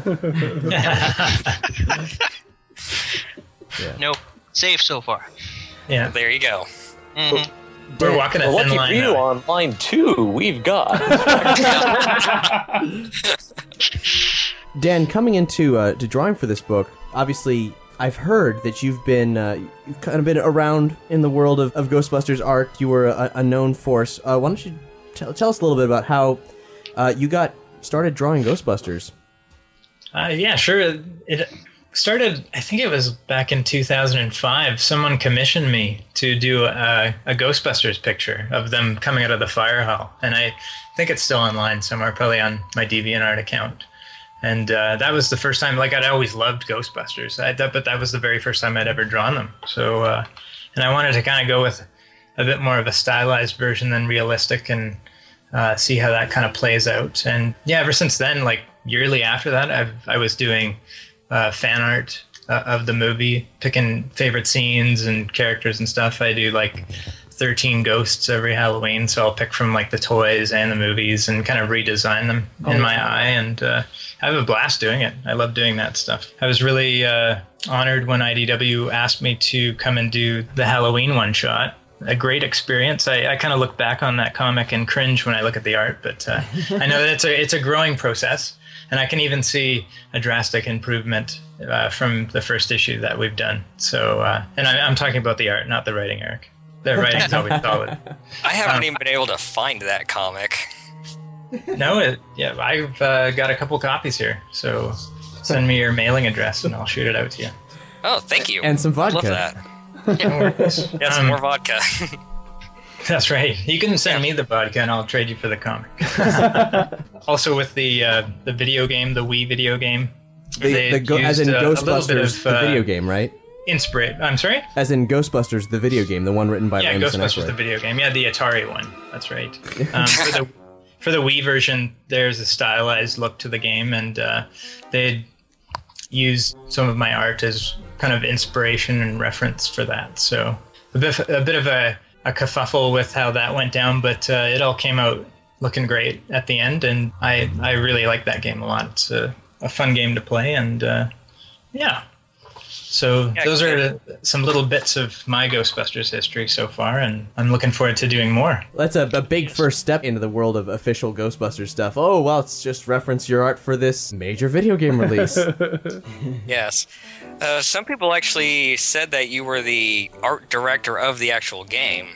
Nope. Safe so far.
Yeah.
There you go.
Mm-hmm.
We're walking a thin
Lucky
line.
for you,
now.
on line 2, we've got.
Dan, coming into to drawing for this book, obviously I've heard that you've kind of been around in the world of Ghostbusters art. You were a known force. Why don't you tell us a little bit about how you got started drawing Ghostbusters?
Yeah, sure. It started, I think it was back in 2005. Someone commissioned me to do a Ghostbusters picture of them coming out of the fire hall. And I think it's still online somewhere, probably on my DeviantArt account. And that was the first time, I'd always loved Ghostbusters, but that was the very first time I'd ever drawn them. So, and I wanted to kind of go with a bit more of a stylized version than realistic and see how that kind of plays out. And yeah, ever since then, yearly after that, I was doing fan art of the movie, picking favorite scenes and characters and stuff. I do 13 ghosts every Halloween, so I'll pick from the toys and the movies and kind of redesign them in my eye, and I have a blast doing it. I love doing that stuff. I was really honored when IDW asked me to come and do the Halloween one-shot. A great experience. I kind of look back on that comic and cringe when I look at the art, but I know that it's a growing process, and I can even see a drastic improvement from the first issue that we've done. So, and I'm talking about the art, not the writing, Eric. The writing's always solid.
I haven't even been able to find that comic.
No, I've got a couple copies here, so send me your mailing address and I'll shoot it out to you.
Oh, thank you.
And some vodka.
Love that.
Yeah,
some more vodka.
That's right. You can send me the vodka and I'll trade you for the comic. Also with the video game, the Wii video game.
As in Ghostbusters, the video game, right?
I'm sorry?
As in Ghostbusters, the video game, the one written by Ramis and
Ghostbusters, the
Aykroyd.
video game. Yeah, the Atari one. That's right. For the Wii version, there's a stylized look to the game, and they used some of my art as kind of inspiration and reference for that. So a bit of a kerfuffle with how that went down, but it all came out looking great at the end, and I really like that game a lot. It's a a fun game to play, and So those are some little bits of my Ghostbusters history so far, and I'm looking forward to doing more.
That's a big first step into the world of official Ghostbusters stuff. Oh, well, it's just reference your art for this major video game release.
Yes. Some people actually said that you were the art director of the actual game.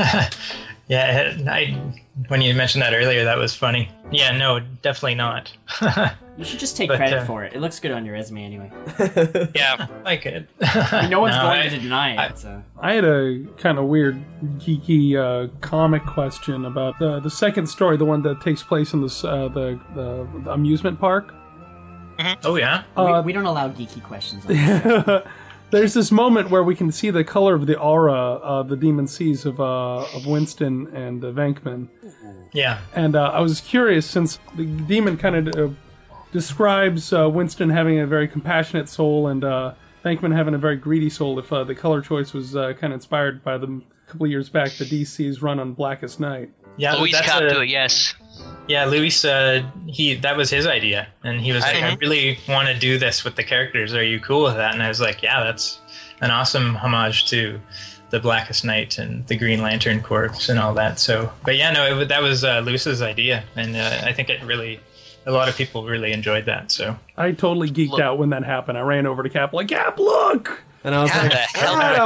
Yeah, when you mentioned that earlier, that was funny. Yeah, no, definitely not.
You should just take credit for it. It looks good on your resume anyway.
Yeah,
I could.
No one's going to deny it. So.
I had a kind of weird, geeky comic question about the second story, the one that takes place in the amusement park.
Mm-hmm. Oh, yeah?
We don't allow geeky questions on this show.
There's this moment where we can see the color of the aura the demon sees of Winston and Venkman.
Yeah.
And I was curious, since the demon kind of describes Winston having a very compassionate soul and Venkman having a very greedy soul, if the color choice was kind of inspired by them a couple of years back, the DC's run on Blackest Night.
Yeah, Luis copped to it, yes.
Yeah, Luis, that was his idea, and he was like, I really want to do this with the characters. Are you cool with that? And I was like, yeah, that's an awesome homage to the Blackest Night and the Green Lantern Corps and all that. So, but yeah, no, that was Luis's idea, and I think a lot of people really enjoyed that. So
I totally geeked out when that happened. I ran over to Cap, like, Cap, look!
And I was like, I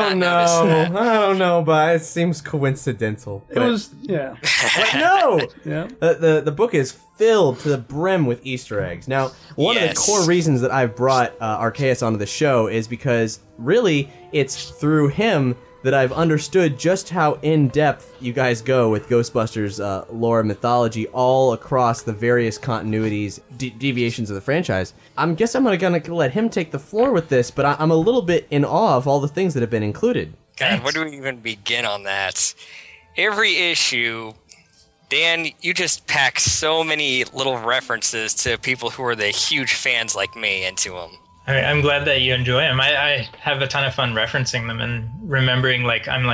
don't know, but it seems coincidental.
It was, yeah.
No!
Yeah.
The book is filled to the brim with Easter eggs. Now, one of the core reasons that I've brought Arceus onto the show is because, really, it's through him that I've understood just how in-depth you guys go with Ghostbusters lore and mythology all across the various continuities, deviations of the franchise. I guess I'm gonna let him take the floor with this, but I'm a little bit in awe of all the things that have been included.
God, where do we even begin on that? Every issue, Dan, you just pack so many little references to people who are the huge fans like me into them.
I'm glad that you enjoy them. I have a ton of fun referencing them and remembering,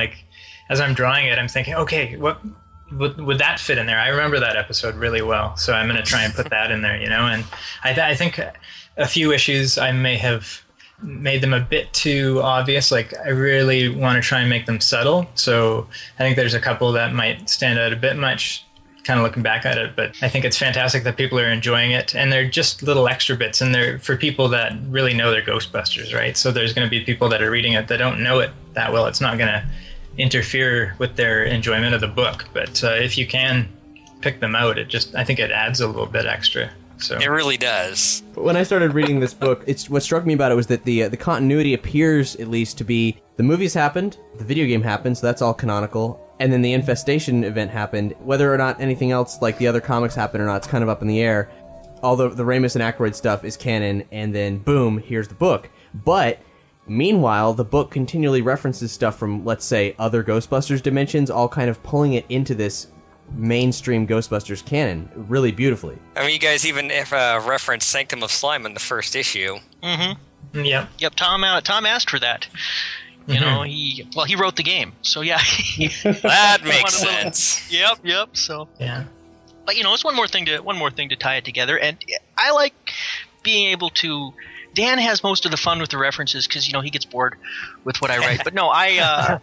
as I'm drawing it, I'm thinking, okay, what would that fit in there? I remember that episode really well, so I'm going to try and put that in there, and I think a few issues I may have made them a bit too obvious. I really want to try and make them subtle, so I think there's a couple that might stand out a bit much, kind of looking back at it, but I think it's fantastic that people are enjoying it, and they're just little extra bits, and they're for people that really know their Ghostbusters, right? So there's going to be people that are reading it that don't know it that well. It's not going to interfere with their enjoyment of the book, but if you can pick them out, I think it adds a little bit extra. So
it really does.
When I started reading this book, what struck me about it was that the continuity appears at least to be the movies happened, the video game happened, so that's all canonical. And then the infestation event happened. Whether or not anything else like the other comics happened or not, it's kind of up in the air. Although the Ramis and Aykroyd stuff is canon, and then boom, here's the book. But meanwhile, the book continually references stuff from, let's say, other Ghostbusters dimensions, all kind of pulling it into this mainstream Ghostbusters canon really beautifully.
I mean, you guys even referenced Sanctum of Slime in the first issue.
Mm-hmm.
Yep.
Yep. Tom asked for that. You know, he wrote the game, so yeah.
That makes sense.
Yep. So
yeah,
but it's one more thing to tie it together, and I like being able to. Dan has most of the fun with the references because he gets bored with what I write. But no, I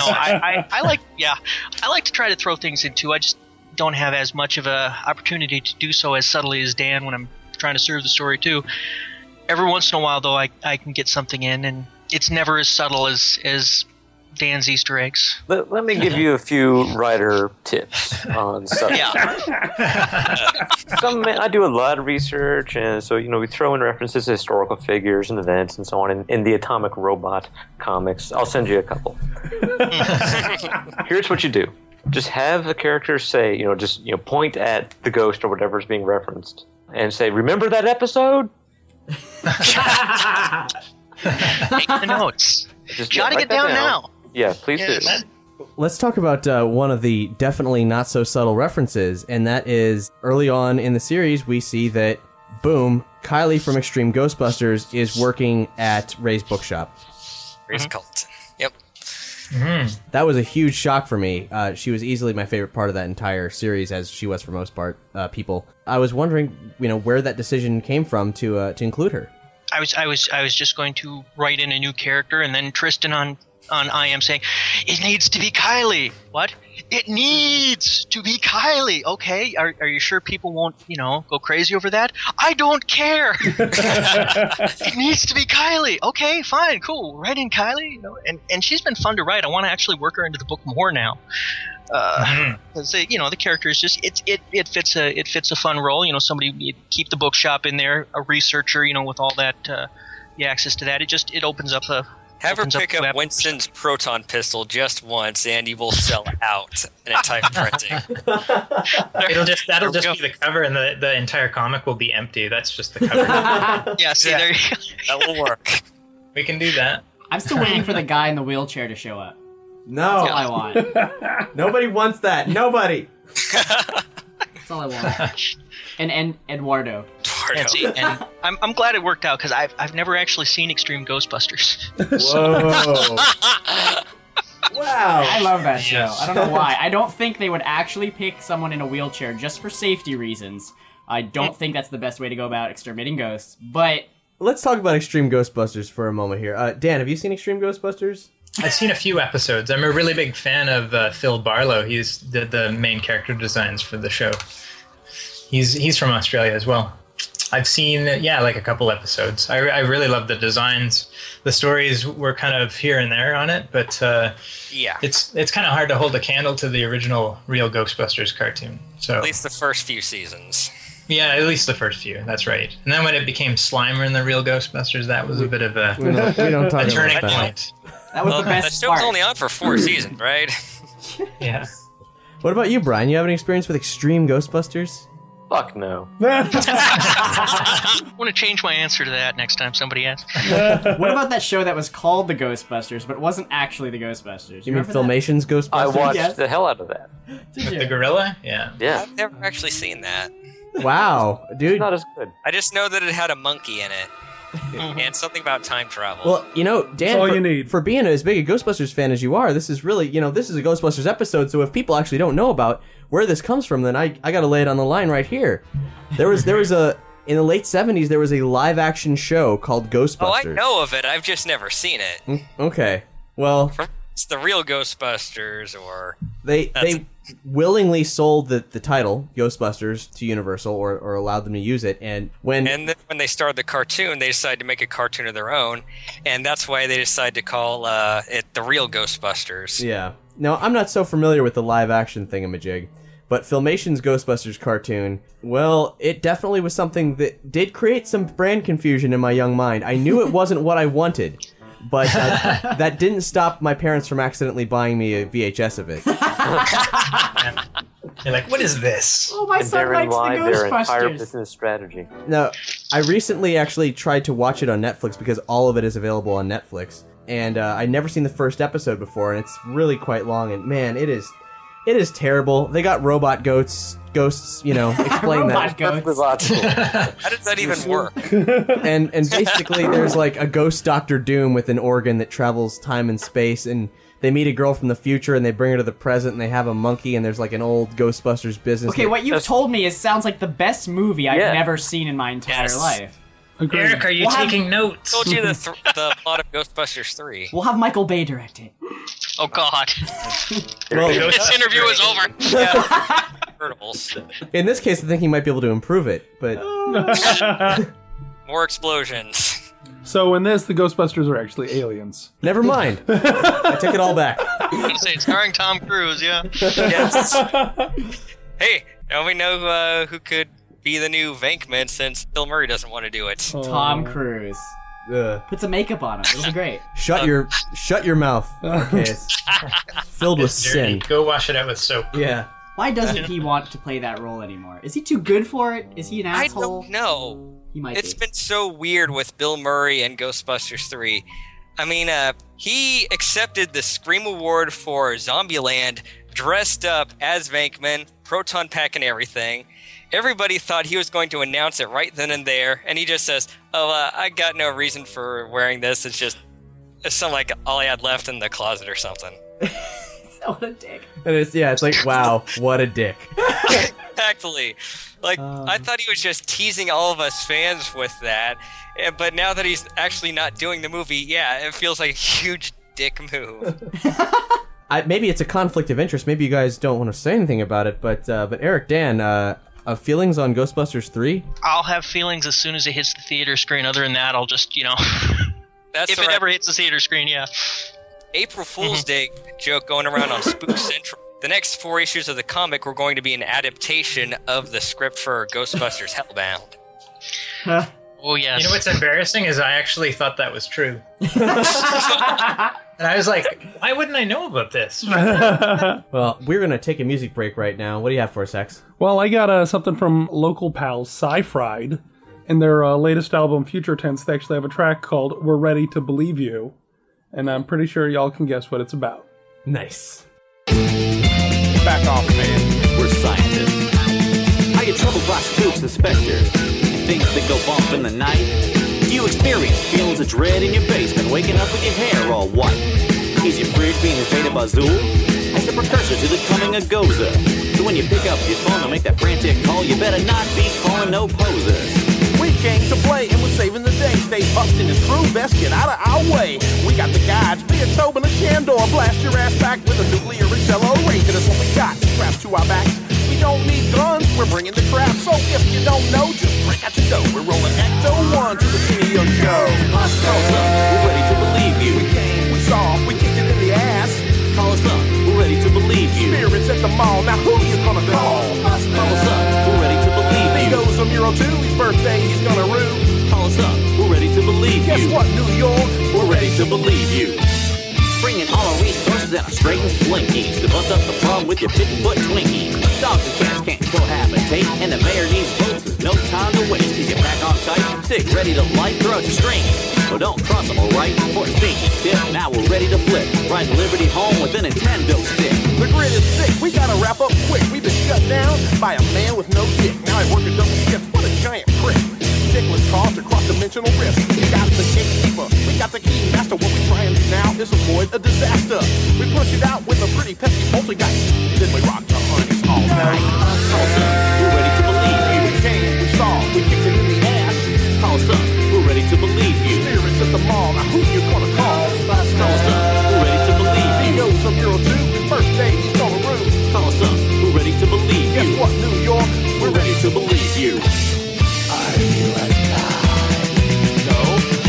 like to try to throw things in too. I just don't have as much of a opportunity to do so as subtly as Dan when I'm trying to serve the story too. Every once in a while, though, I can get something in, and it's never as subtle as Dan's Easter eggs.
Let me give you a few writer tips on stuff. I do a lot of research, and so we throw in references to historical figures and events and so on in the Atomic Robot comics. I'll send you a couple. Here's what you do: just have the character say, point at the ghost or whatever is being referenced, and say, "Remember that episode?"
Take the notes. Jotting it down now.
Yeah, please do.
Let's talk about one of the definitely not so subtle references, and that is early on in the series we see that, boom, Kylie from Extreme Ghostbusters is working at Ray's bookshop.
Ray's Cult. Yep.
That was a huge shock for me. She was easily my favorite part of that entire series, as she was for most part. People, I was wondering, where that decision came from to include her.
I was just going to write in a new character, and then Tristan on IM saying, "It needs to be Kylie." What? It needs to be Kylie. Okay, are you sure people won't, go crazy over that? I don't care. It needs to be Kylie. Okay, fine, cool. Write in Kylie. And she's been fun to write. I want to actually work her into the book more now. The character is just it fits a fun role. Somebody, you keep the bookshop in there, a researcher, with all that access to that. It opens up a.
Have her pick up Winston's proton pistol just once, and you will sell out an entire printing.
That'll just be the cover, and the entire comic will be empty. That's just the cover.
There you go.
That will work.
We can do that.
I'm still waiting for the guy in the wheelchair to show up.
No.
That's all I want.
Nobody wants that. Nobody.
That's all I want. And Eduardo.
And I'm glad it worked out, because I've never actually seen Extreme Ghostbusters.
Whoa. Wow.
I love that show. I don't know why. I don't think they would actually pick someone in a wheelchair just for safety reasons. I don't think that's the best way to go about exterminating ghosts, but...
Let's talk about Extreme Ghostbusters for a moment here. Dan, have you seen Extreme Ghostbusters?
I've seen a few episodes. I'm a really big fan of Phil Barlow. He's the main character designs for the show. He's from Australia as well. I've seen, like a couple episodes. I really love the designs. The stories were kind of here and there on it, but it's kind of hard to hold a candle to the original real Ghostbusters cartoon. So
at least the first few seasons.
Yeah, at least the first few. That's right. And then when it became Slimer in the real Ghostbusters, that was a bit of a turning point.
That was the best
that show was only on for 4 seasons, right?
Yeah.
What about you, Brian? You have any experience with Extreme Ghostbusters?
Fuck no.
I want to change my answer to that next time somebody asks.
What about that show that was called The Ghostbusters, but wasn't actually The Ghostbusters?
You mean Filmation's Ghostbusters?
I watched the hell out of that.
Did
you? The gorilla? Yeah.
I've never actually seen that.
Wow, dude.
It's not as good.
I just know that it had a monkey in it. And something about time travel.
Well, Dan,
that's all you need.
For being as big a Ghostbusters fan as you are, this is really, this is a Ghostbusters episode, so if people actually don't know about where this comes from, then I gotta lay it on the line right here. There was in the late 70s, there was a live-action show called Ghostbusters.
Oh, I know of it. I've just never seen it.
Okay. Well...
It's the real Ghostbusters, or...
They willingly sold the title, Ghostbusters, to Universal, or allowed them to use it, and
then when they started the cartoon, they decided to make a cartoon of their own, and that's why they decided to call it the real Ghostbusters.
Yeah. Now, I'm not so familiar with the live-action thingamajig, but Filmation's Ghostbusters cartoon, well, it definitely was something that did create some brand confusion in my young mind. I knew it wasn't what I wanted, but that didn't stop my parents from accidentally buying me a VHS of it.
You're like, what is this?
Oh, my son likes the Ghostbusters.
Their entire business strategy.
Now, I recently actually tried to watch it on Netflix because all of it is available on Netflix, and I'd never seen the first episode before, and it's really quite long, and man, it is terrible. They got robot ghosts, explain
robot
that.
Goats.
How does that even work?
And basically there's like a ghost Dr. Doom with an organ that travels time and space, and they meet a girl from the future and they bring her to the present, and they have a monkey, and there's like an old Ghostbusters business.
Okay, what you've told me sounds like the best movie I've never seen in my entire life.
Agreed.
Eric, are you taking notes?
I told you the plot of Ghostbusters 3.
We'll have Michael Bay direct it.
Oh, God.
Well,
this interview is over.
Yeah.
In this case, I think he might be able to improve it, but...
More explosions.
So in this, the Ghostbusters are actually aliens.
Never mind. I take it all back.
I'm going to say, it's starring Tom Cruise, yeah.
Yes. Hey, now we know who could be the new Venkman, since Bill Murray doesn't want to do it.
Oh. Tom Cruise. Put some makeup on him. It'll be great.
Shut your mouth. Okay, it's filled with sin.
Go wash it out with soap.
Yeah.
Why doesn't he want to play that role anymore? Is he too good for it? Is he an asshole?
I don't know.
He might
It's been so weird with Bill Murray and Ghostbusters 3. I mean, he accepted the Scream Award for Zombieland dressed up as Venkman, proton pack and everything. Everybody thought he was going to announce it right then and there, and he just says, I got no reason for wearing this. It's just It's something like all I had left in the closet or something.
What a dick.
And it's like, wow, what a dick.
Exactly. Like, I thought he was just teasing all of us fans with that, but now that he's actually not doing the movie, yeah, it feels like a huge dick move.
Maybe it's a conflict of interest. Maybe you guys don't want to say anything about it, but Eric, Dan, feelings on Ghostbusters 3?
I'll have feelings as soon as it hits the theater screen. Other than that, I'll just,
That's
if it ever hits the theater screen, yeah.
April Fool's Day joke going around on Spook Central. The next 4 issues of the comic were going to be an adaptation of the script for Ghostbusters Hellbound.
Oh, yes.
You know what's embarrassing is I actually thought that was true. And I was like, why wouldn't I know about this?
Well, we're going to take a music break right now. What do you have for us, X?
Well, I got something from local pals Sci-Fried. In their latest album, Future Tense, they actually have a track called We're Ready to Believe You. And I'm pretty sure y'all can guess what it's about.
Nice.
Back off, man. We're scientists. How you trouble by spooks and specters? Things that go bump in the night? Do you experience feelings of dread in your basement, waking up with your hair all white? Is your fridge being invaded by Zool? It's the precursor to the coming of Gozer. So when you pick up your phone and make that frantic call, you better not be calling no posers.
We came to play and we're saving the day. Stay busting his crew, best get out of our way. We got the guides, be a Tobin and Candor. Blast your ass back with a nuclear acceleration. That's what we got, strapped to our backs. We don't need guns, we're bringing the crap. So if you don't know, just break out your dough. We're rolling Ecto-1 to the city of show.
Call us up, we're ready to believe you.
We came, we saw, we kicked it in the ass.
Call us up, we're ready to believe you.
Spirits at the mall, now who you gonna call?
Call us up, we're ready to believe you.
Bingo's a mural too, his birthday he's gonna rue.
Call us up, we're ready to believe you.
Guess what, New York?
We're ready to believe you. Bringing all our resources and our straightened slinkies to bust up the problem with your 50-foot Twinkie. Dogs and cats can't cohabitate, and the mayor needs votes. There's no time to waste. Keep your pack on tight, stick ready to light, throw out your string. Well, don't cross them, alright? For a stinky tip, now we're ready to flip. Ride Liberty home with a Nintendo stick.
The grid is sick, we gotta wrap up quick. We've been shut down by a man with no dick. Now I work a double shift, what a giant prick. Dickless cause to cross-dimensional rift. We got the gatekeeper, we got the key master. What we try and do now is avoid a disaster. We push it out with a pretty pesky poltergeist. Then we rock the harness all night.
Call us up, we're ready to believe you.
We came, we saw, we kicked it in the ass.
Call us up, we're ready to believe you.
Spirits at the mall, now who you gonna call?
Call us up, we're ready to believe you.
Bingo's a mural too, his birthday he's gonna rue.
Call us up, we're ready to believe you.
Guess what, New York?
We're ready to believe you.
Are you alive? No.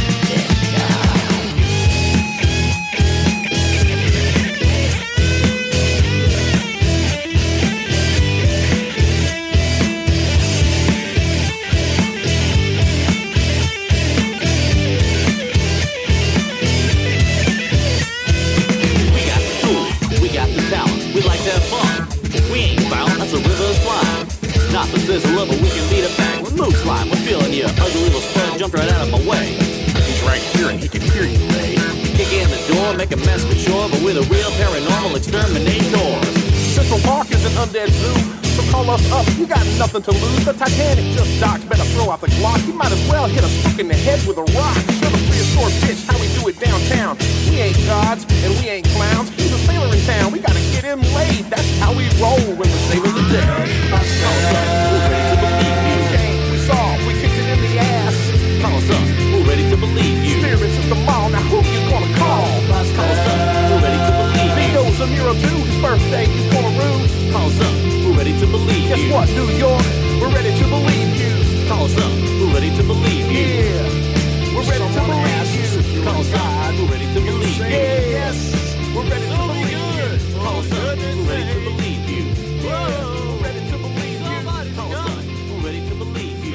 We got the tools, we got the talent, we like to have fun. We ain't bound, that's a river of slime. Not the sizzle of it, we can beat it back with move slime. We're feeling you, ugly little spud jumped right out of my way.
He's right here and he can hear you, Ray.
Kick in the door, make a mess for sure, but we're the real paranormal exterminators.
Central Park is an undead zoo, so call us up, you got nothing to lose. The Titanic just docked, better throw out the Glock. You might as well hit a spook in the head with a rock. Show the prehistoric bitch how we do it downtown. We ain't gods and we ain't clowns. He's a sailor in town, we gotta get him laid. That's how we roll when we're saving the day.
Call us up, we're ready to believe you.
We saw, we kicked it in the ass.
Call us up, we're ready to believe you.
Spirits at the mall, now who you gonna call?
Call us up, we're ready to believe you.
Bingo's a mural too, his birthday he's gonna rue.
Call us up, we're ready to believe
Guess
you.
what, New York? We're ready to believe you.
Call us up, we're ready to believe you.
Yeah, we're ready to believe you.
Call us up, we're ready to believe you.
Yes, we're ready to believe you.
Call us up, we're ready to believe you.
We're ready to believe you.
Call us up, we're ready to believe you.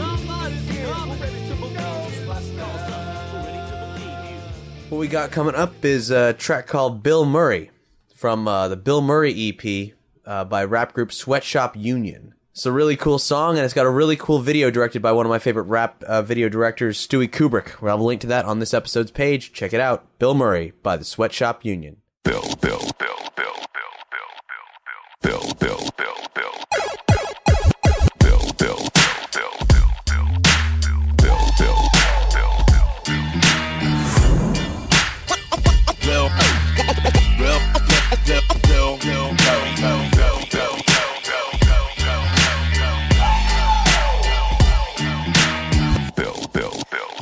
What we got coming up is a track called Bill Murray from the Bill Murray EP by rap group Sweatshop Union. It's a really cool song, and it's got a really cool video directed by one of my favorite rap video directors, Stewie Kubrick. We'll have a link to that on this episode's page. Check it out. Bill Murray by the Sweatshop Union.
Bill.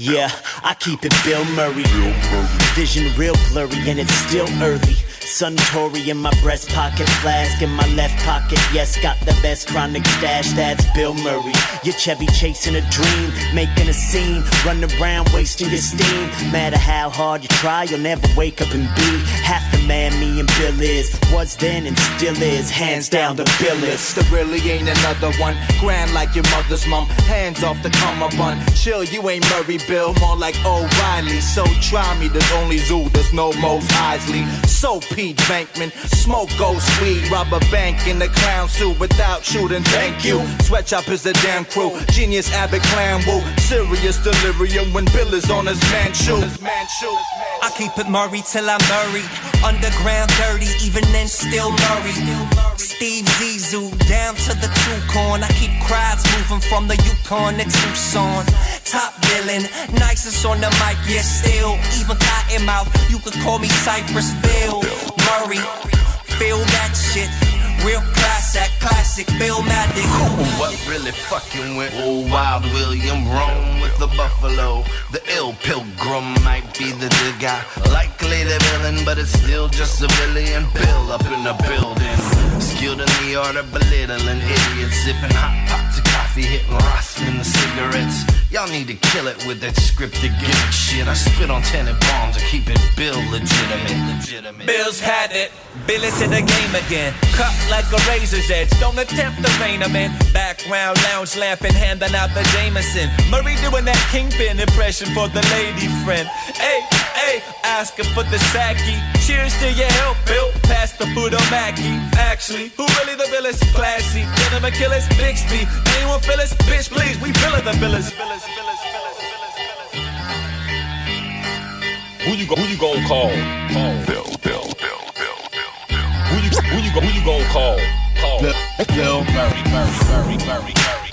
Yeah, I keep it Bill Murray. Vision real blurry and it's still early. Suntory in my breast pocket, flask in my left pocket. Yes, got the best chronic stash, that's Bill Murray. Your Chevy chasing a dream, making a scene, running around wasting your steam. Matter how hard you try, you'll never wake up and be half the man me and Bill is. Was then and still is, hands down the Billis.
There really ain't another one, grand like your mother's mom. Hands off the come up on, chill, you ain't Murray Bill, more like O'Reilly. So try me, there's only Zoo, there's no Mos Eisley. So Pete Bankman, smoke ghost weed, rob a bank in the clown suit without shooting, thank you. Sweatshop is the damn crew, genius Abbott Clan Woo, serious delirium when Bill is on his man shoe.
I keep it Murray till I'm Murray, underground dirty, even then still Murray. Steve Zissou, down to the two-corn, I keep crowds moving from the Yukon to Tucson. Top billing, nicest on the mic, yeah still, even Cottonmouth, you could call me Cypress Bill. Murray, feel that shit, real classic Bill Maddick.
What really fucking with old Wild William Rome with the Buffalo? The ill pilgrim might be the good guy, likely the villain, but it's still just civilian Bill up in the building. Skilled in the art of belittling idiots, sipping hot pots of coffee, hitting Ross in the cigarettes. Y'all need to kill it with that scripted gimmick shit. I spit on tenant bombs to keep it Bill legitimate.
Bill's had it, Bill into the game again. Cut like a razor's edge, don't attempt to rein him in. Background lounge lamping, handing out the Jameson. Murray doing that Kingpin impression for the lady friend. Hey, asking for the sake. Cheers to your help, Bill. Pass the food on Mackie. Actually, who really the Billis? Classy, gentleman killers, Bixby. Anyone feel us? Bitch, please, we Bill the Billis.
Who you gonna call? Bill. Who you gonna call? Bill Murray.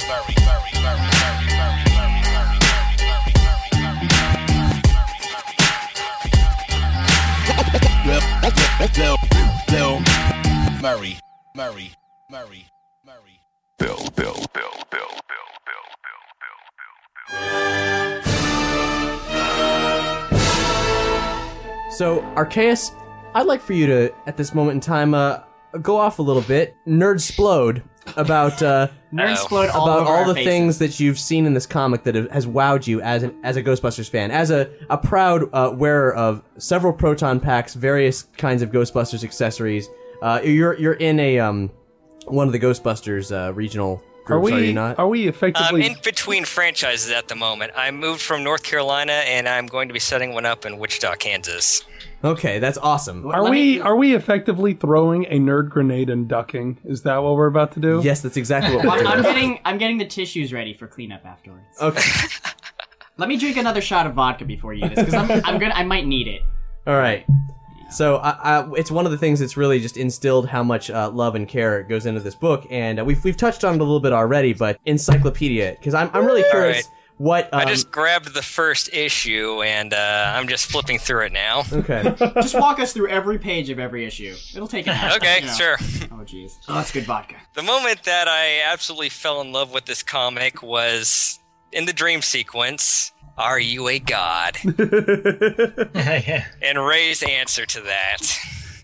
So, Arceus, I'd like for you to, at this moment in time, go off a little bit, nerd-splode about
Nerd-splode all over
all
our
the
faces.
things that you've seen in this comic that has wowed you as a Ghostbusters fan, as a proud wearer of several proton packs, various kinds of Ghostbusters accessories. You're in a one of the Ghostbusters regional groups, are you not?
Are we effectively
I'm in between franchises at the moment. I moved from North Carolina, and I'm going to be setting one up in Wichita, Kansas.
Okay, that's awesome.
Are we effectively throwing a nerd grenade and ducking? Is that what we're about to do?
Yes, that's exactly what we're doing.
I'm getting the tissues ready for cleanup afterwards.
Okay.
Let me drink another shot of vodka before you do this, because I might need it.
All right. So it's one of the things that's really just instilled how much love and care goes into this book, and we've touched on it a little bit already. But encyclopedia, because I'm really curious.
Right.
What
I just grabbed the first issue, and I'm just flipping through it now.
Okay.
Just walk us through every page of every issue. It'll take an hour.
Okay, sure.
Oh, jeez. Oh, that's good vodka.
The moment that I absolutely fell in love with this comic was in the dream sequence. Are you a god? And Ray's answer to that.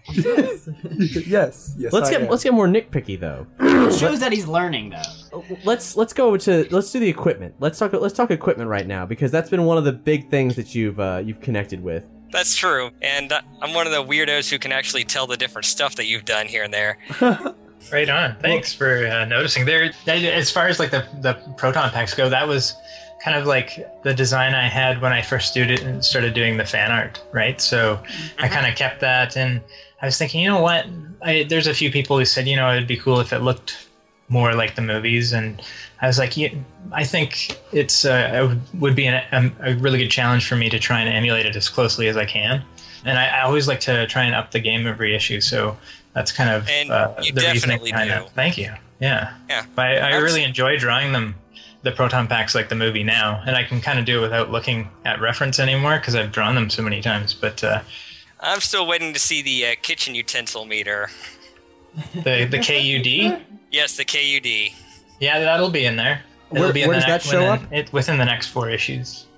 Yes.
Let's get more nitpicky though.
It shows that he's learning though.
Let's do the equipment. Let's talk equipment right now, because that's been one of the big things that you've connected with.
That's true, and I'm one of the weirdos who can actually tell the different stuff that you've done here and there.
Right on. Thanks for noticing. There, as far as like the proton packs go, that was kind of like the design I had when I first started doing the fan art, right? So I kind of kept that, and I was thinking, you know what? There's a few people who said, you know, it'd be cool if it looked more like the movies, and I was like, yeah, I think it would be a really good challenge for me to try and emulate it as closely as I can. And I always like to try and up the game every issue, so that's kind of
you
the reasoning
definitely
behind
do.
it. Thank you. Yeah.
Yeah.
But I really enjoy drawing the proton packs like the movie now, and I can kind of do it without looking at reference anymore because I've drawn them so many times. But
I'm still waiting to see the kitchen utensil meter.
the KUD?
Yes, the KUD.
Yeah, that'll be in there. It'll be in
where does that show up?
Within the next 4 issues.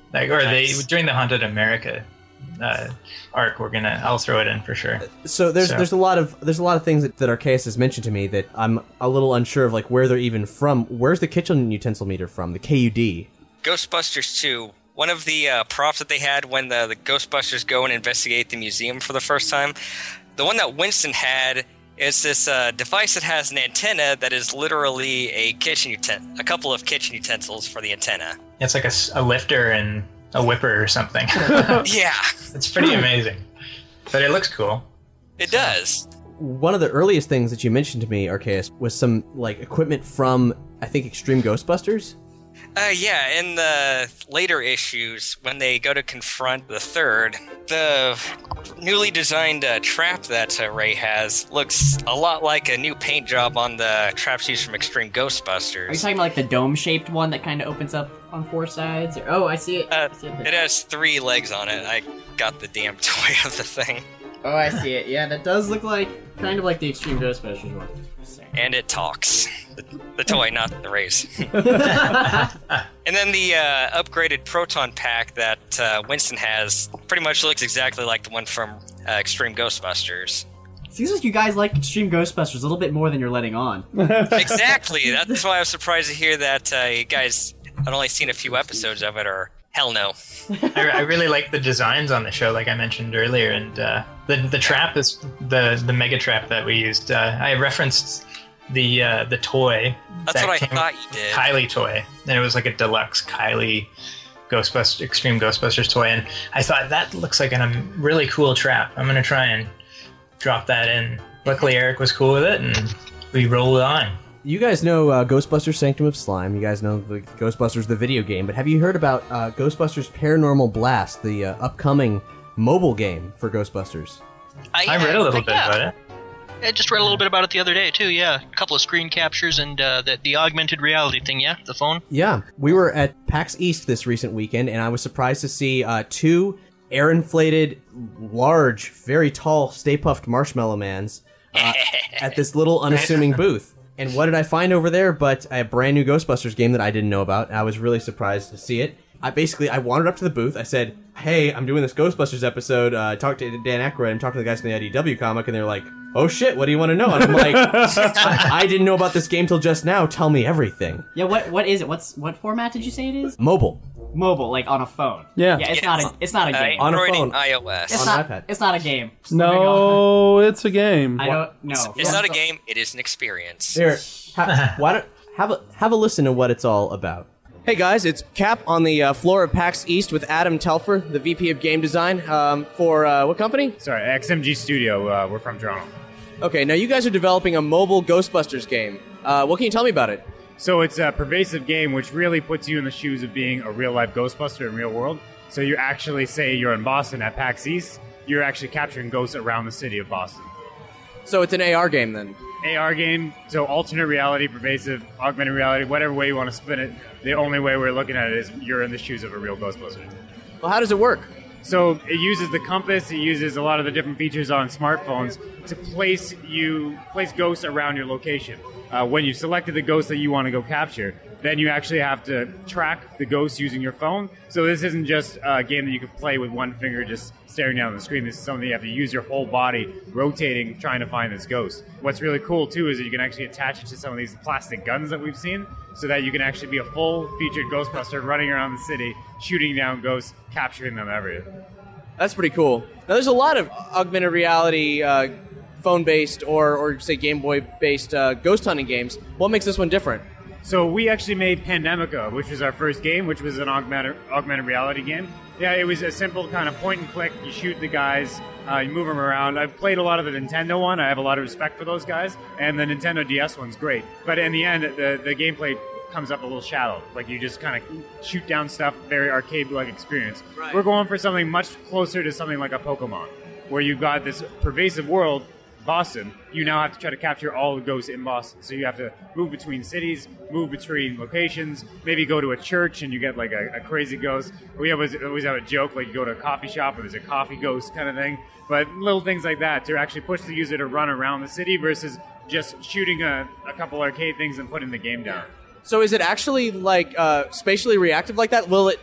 During the Haunted America arc, I'll throw it in for sure.
So there's a lot of things that Arceus has mentioned to me that I'm a little unsure of, like where they're even from. Where's the kitchen utensil meter from? The KUD.
Ghostbusters 2. One of the props that they had when the Ghostbusters go and investigate the museum for the first time, the one that Winston had is this device that has an antenna that is literally a couple of kitchen utensils for the antenna.
It's like a lifter and a whipper or something.
Yeah.
It's pretty amazing. But it looks cool.
It does.
One of the earliest things that you mentioned to me, Arceus, was some like equipment from, I think, Extreme Ghostbusters?
Yeah, in the later issues, when they go to confront the Third, the newly designed trap that Ray has looks a lot like a new paint job on the traps used from Extreme Ghostbusters.
Are you talking about like the dome-shaped one that kind of opens up on 4 sides? Oh, I see it.
It has 3 legs on it. I got the damn toy of the thing.
Oh, I see it. Yeah, that does look kind of like the Extreme Ghostbusters one.
And it talks. The toy, not the Rays. And then the upgraded proton pack that Winston has pretty much looks exactly like the one from Extreme Ghostbusters.
Seems like you guys like Extreme Ghostbusters a little bit more than you're letting on.
Exactly. That's why I was surprised to hear that you guys had only seen a few episodes of it, or hell no.
I really like the designs on the show, like I mentioned earlier, and the trap is the mega trap that we used. I referenced the toy.
That's what I thought you did.
Kylie toy, and it was like a deluxe Kylie Extreme Ghostbusters toy, and I thought that looks like a really cool trap. I'm gonna try and drop that in. Luckily, Eric was cool with it, and we rolled on.
You guys know Ghostbusters Sanctum of Slime. You guys know the Ghostbusters, the video game. But have you heard about Ghostbusters Paranormal Blast, the upcoming mobile game for Ghostbusters?
I read a little bit about it.
I just read a little bit about it the other day, too, yeah. A couple of screen captures and the augmented reality thing, yeah? The phone?
Yeah. We were at PAX East this recent weekend, and I was surprised to see 2 air-inflated, large, very tall, Stay-Puffed Marshmallow Mans at this little unassuming booth. And what did I find over there but a brand new Ghostbusters game that I didn't know about? I was really surprised to see it. I wandered up to the booth. I said, hey, I'm doing this Ghostbusters episode. I talked to Dan Aykroyd. I'm talking to the guys from the IDW comic, and they're like, oh shit, what do you want to know? And I'm like, I didn't know about this game till just now. Tell me everything.
Yeah, what is it? What format did you say it is?
Mobile,
like on a phone.
Yeah.
Yeah, it's not a game.
On a phone.
iOS.
It's
on
not,
iPad.
It's not a game.
No, it's a game.
I don't know.
It's not a game. It is an experience.
Here, why don't have a listen to what it's all about. Hey guys, it's Cap on the floor of PAX East with Adam Telfer, the VP of Game Design for what company?
Sorry, XMG Studio. We're from Toronto.
Okay, now you guys are developing a mobile Ghostbusters game. What can you tell me about it?
So it's a pervasive game which really puts you in the shoes of being a real-life Ghostbuster in real world. So you actually say you're in Boston at PAX East, you're actually capturing ghosts around the city of Boston.
So it's an AR game then?
AR game, so alternate reality, pervasive, augmented reality, whatever way you want to spin it. The only way we're looking at it is you're in the shoes of a real Ghostbuster.
Well, how does it work?
So it uses the compass, it uses a lot of the different features on smartphones to place ghosts around your location. When you've selected the ghost that you want to go capture, then you actually have to track the ghost using your phone. So this isn't just a game that you can play with one finger just staring down at the screen. This is something you have to use your whole body rotating, trying to find this ghost. What's really cool, too, is that you can actually attach it to some of these plastic guns that we've seen so that you can actually be a full-featured Ghostbuster running around the city, shooting down ghosts, capturing them everywhere.
That's pretty cool. Now, there's a lot of augmented reality phone-based or say Game Boy-based ghost hunting games. What makes this one different?
So we actually made Pandemica, which was our first game, which was an augmented reality game. Yeah, it was a simple kind of point and click. You shoot the guys, you move them around. I've played a lot of the Nintendo one. I have a lot of respect for those guys. And the Nintendo DS one's great. But in the end, the gameplay comes up a little shallow. Like you just kind of shoot down stuff, very arcade-like experience. Right. We're going for something much closer to something like a Pokemon, where you've got this pervasive world, Boston. You now have to try to capture all the ghosts in Boston. So you have to move between cities, move between locations, maybe go to a church and you get like a crazy ghost. We always have a joke, like you go to a coffee shop and there's a coffee ghost kind of thing. But little things like that to actually push the user to run around the city versus just shooting a couple arcade things and putting the game down.
So is it actually like spatially reactive like that? Will it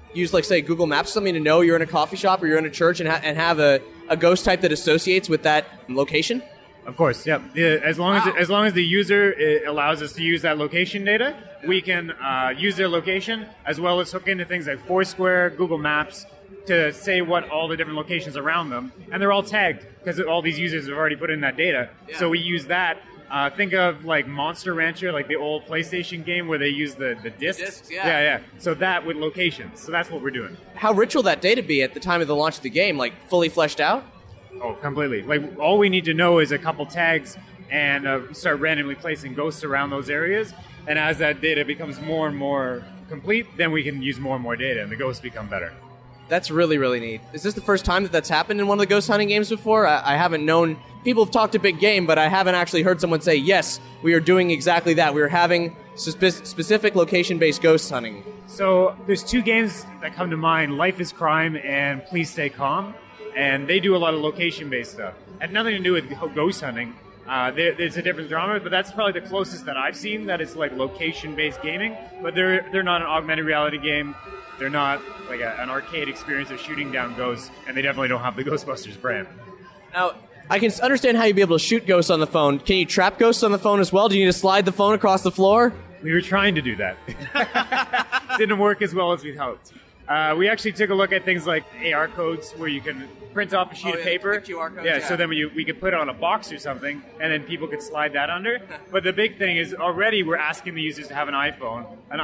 use, like, say, Google Maps or something to know you're in a coffee shop or you're in a church and have a ghost type that associates with that location?
Of course, yeah. As long as the user allows us to use that location data, we can use their location as well as hook into things like Foursquare, Google Maps to say what all the different locations around them, and they're all tagged because all these users have already put in that data. Yeah. So we use that. Think of like Monster Rancher, like the old PlayStation game where they use the discs. Yeah. So that with locations. So that's what we're doing.
How rich will that data be at the time of the launch of the game? Like fully fleshed out?
Oh, completely. Like, all we need to know is a couple tags and start randomly placing ghosts around those areas. And as that data becomes more and more complete, then we can use more and more data, and the ghosts become better.
That's really, really neat. Is this the first time that that's happened in one of the ghost hunting games before? I haven't known... People have talked a big game, but I haven't actually heard someone say, yes, we are doing exactly that. We are having specific location-based ghost hunting.
So there's two games that come to mind, Life is Crime and Please Stay Calm. And they do a lot of location-based stuff. It had nothing to do with ghost hunting. There's a different genre, but that's probably the closest that I've seen that it's like location-based gaming. But they're not an augmented reality game. They're not like an arcade experience of shooting down ghosts, and they definitely don't have the Ghostbusters brand.
Now, I can understand how you'd be able to shoot ghosts on the phone. Can you trap ghosts on the phone as well? Do you need to slide the phone across the floor?
We were trying to do that. Didn't work as well as we'd hoped. We actually took a look at things like AR codes where you can print off a sheet of paper.
The QR codes,
yeah, so then we could put it on a box or something, and then people could slide that under. But the big thing is already we're asking the users to have an iPhone,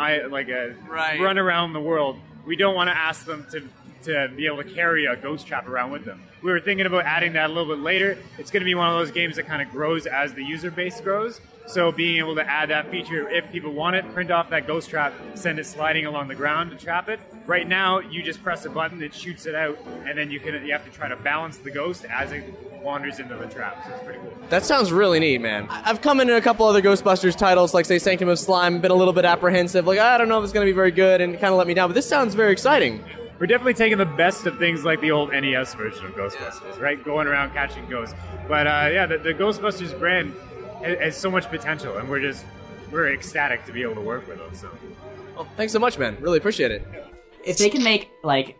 run around the world. We don't want to ask them to be able to carry a ghost trap around with them. We were thinking about adding that a little bit later. It's going to be one of those games that kind of grows as the user base grows. So being able to add that feature, if people want it, print off that ghost trap, send it sliding along the ground to trap it. Right now, you just press a button, it shoots it out, and then you have to try to balance the ghost as it wanders into the trap. So it's pretty cool.
That sounds really neat, man. I've come into a couple other Ghostbusters titles, like, say, Sanctum of Slime, been a little bit apprehensive, like, I don't know if it's going to be very good, and kind of let me down, but this sounds very exciting.
We're definitely taking the best of things like the old NES version of Ghostbusters, right? Going around catching ghosts. But, the Ghostbusters brand has so much potential, and we're ecstatic to be able to work with them, so.
Well, thanks so much, man. Really appreciate it.
If they can make, like,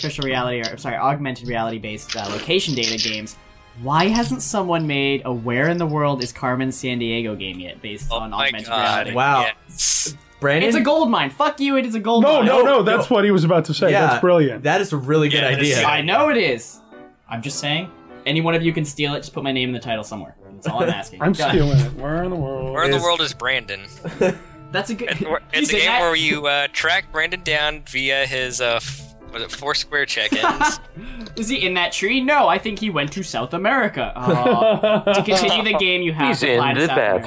augmented reality-based location data games, why hasn't someone made a Where in the World is Carmen Sandiego game yet based on augmented reality?
Wow.
Yes.
Brandon?
It's a gold mine. Fuck you, it is a gold mine.
No, that's what he was about to say.
Yeah,
that's brilliant.
That is a really good idea.
I know it is. I'm just saying, any one of you can steal it, just put my name in the title somewhere. That's all I'm asking.
I'm stealing it. Where in the world?
Where in the world is Brandon?
That's a good...
It's a game where you track Brandon down via his, Foursquare check-ins.
Is he in that tree? No, I think he went to South America. To continue the game, you have to find South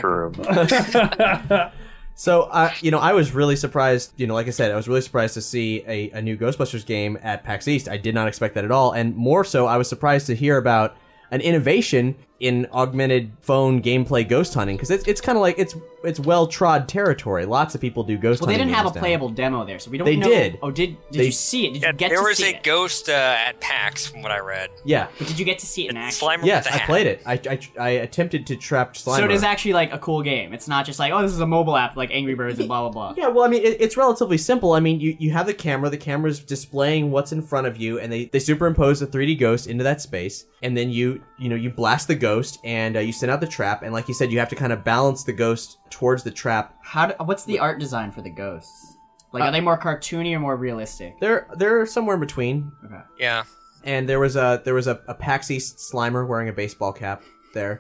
America.
So, I was really surprised, like I said, I was really surprised to see a new Ghostbusters game at PAX East. I did not expect that at all. And more so, I was surprised to hear about an innovation in augmented phone gameplay ghost hunting, because it's kind of like it's well-trod territory. Lots of people do ghost hunting.
Well, they didn't have a
now.
playable demo there, so we don't know.
They did.
Oh, did you see it? Did you get to see it?
There was a ghost at PAX, from what I read.
Yeah.
But did you get to see it in action?
Slimer
yes,
with the
I played it. I attempted to trap Slimer.
So it is actually like a cool game. It's not just like, oh, this is a mobile app like Angry Birds and blah, blah, blah.
Yeah, well, I mean, it's relatively simple. I mean, you have the camera's displaying what's in front of you, and they superimpose the 3D ghost into that space, and then you blast the ghost, and you send out the trap, and like you said, you have to kind of balance the ghost towards the trap.
What's the art design for the ghosts? Like, are they more cartoony or more realistic?
They're somewhere in between.
Okay.
Yeah.
And there was a PAX East Slimer wearing a baseball cap there.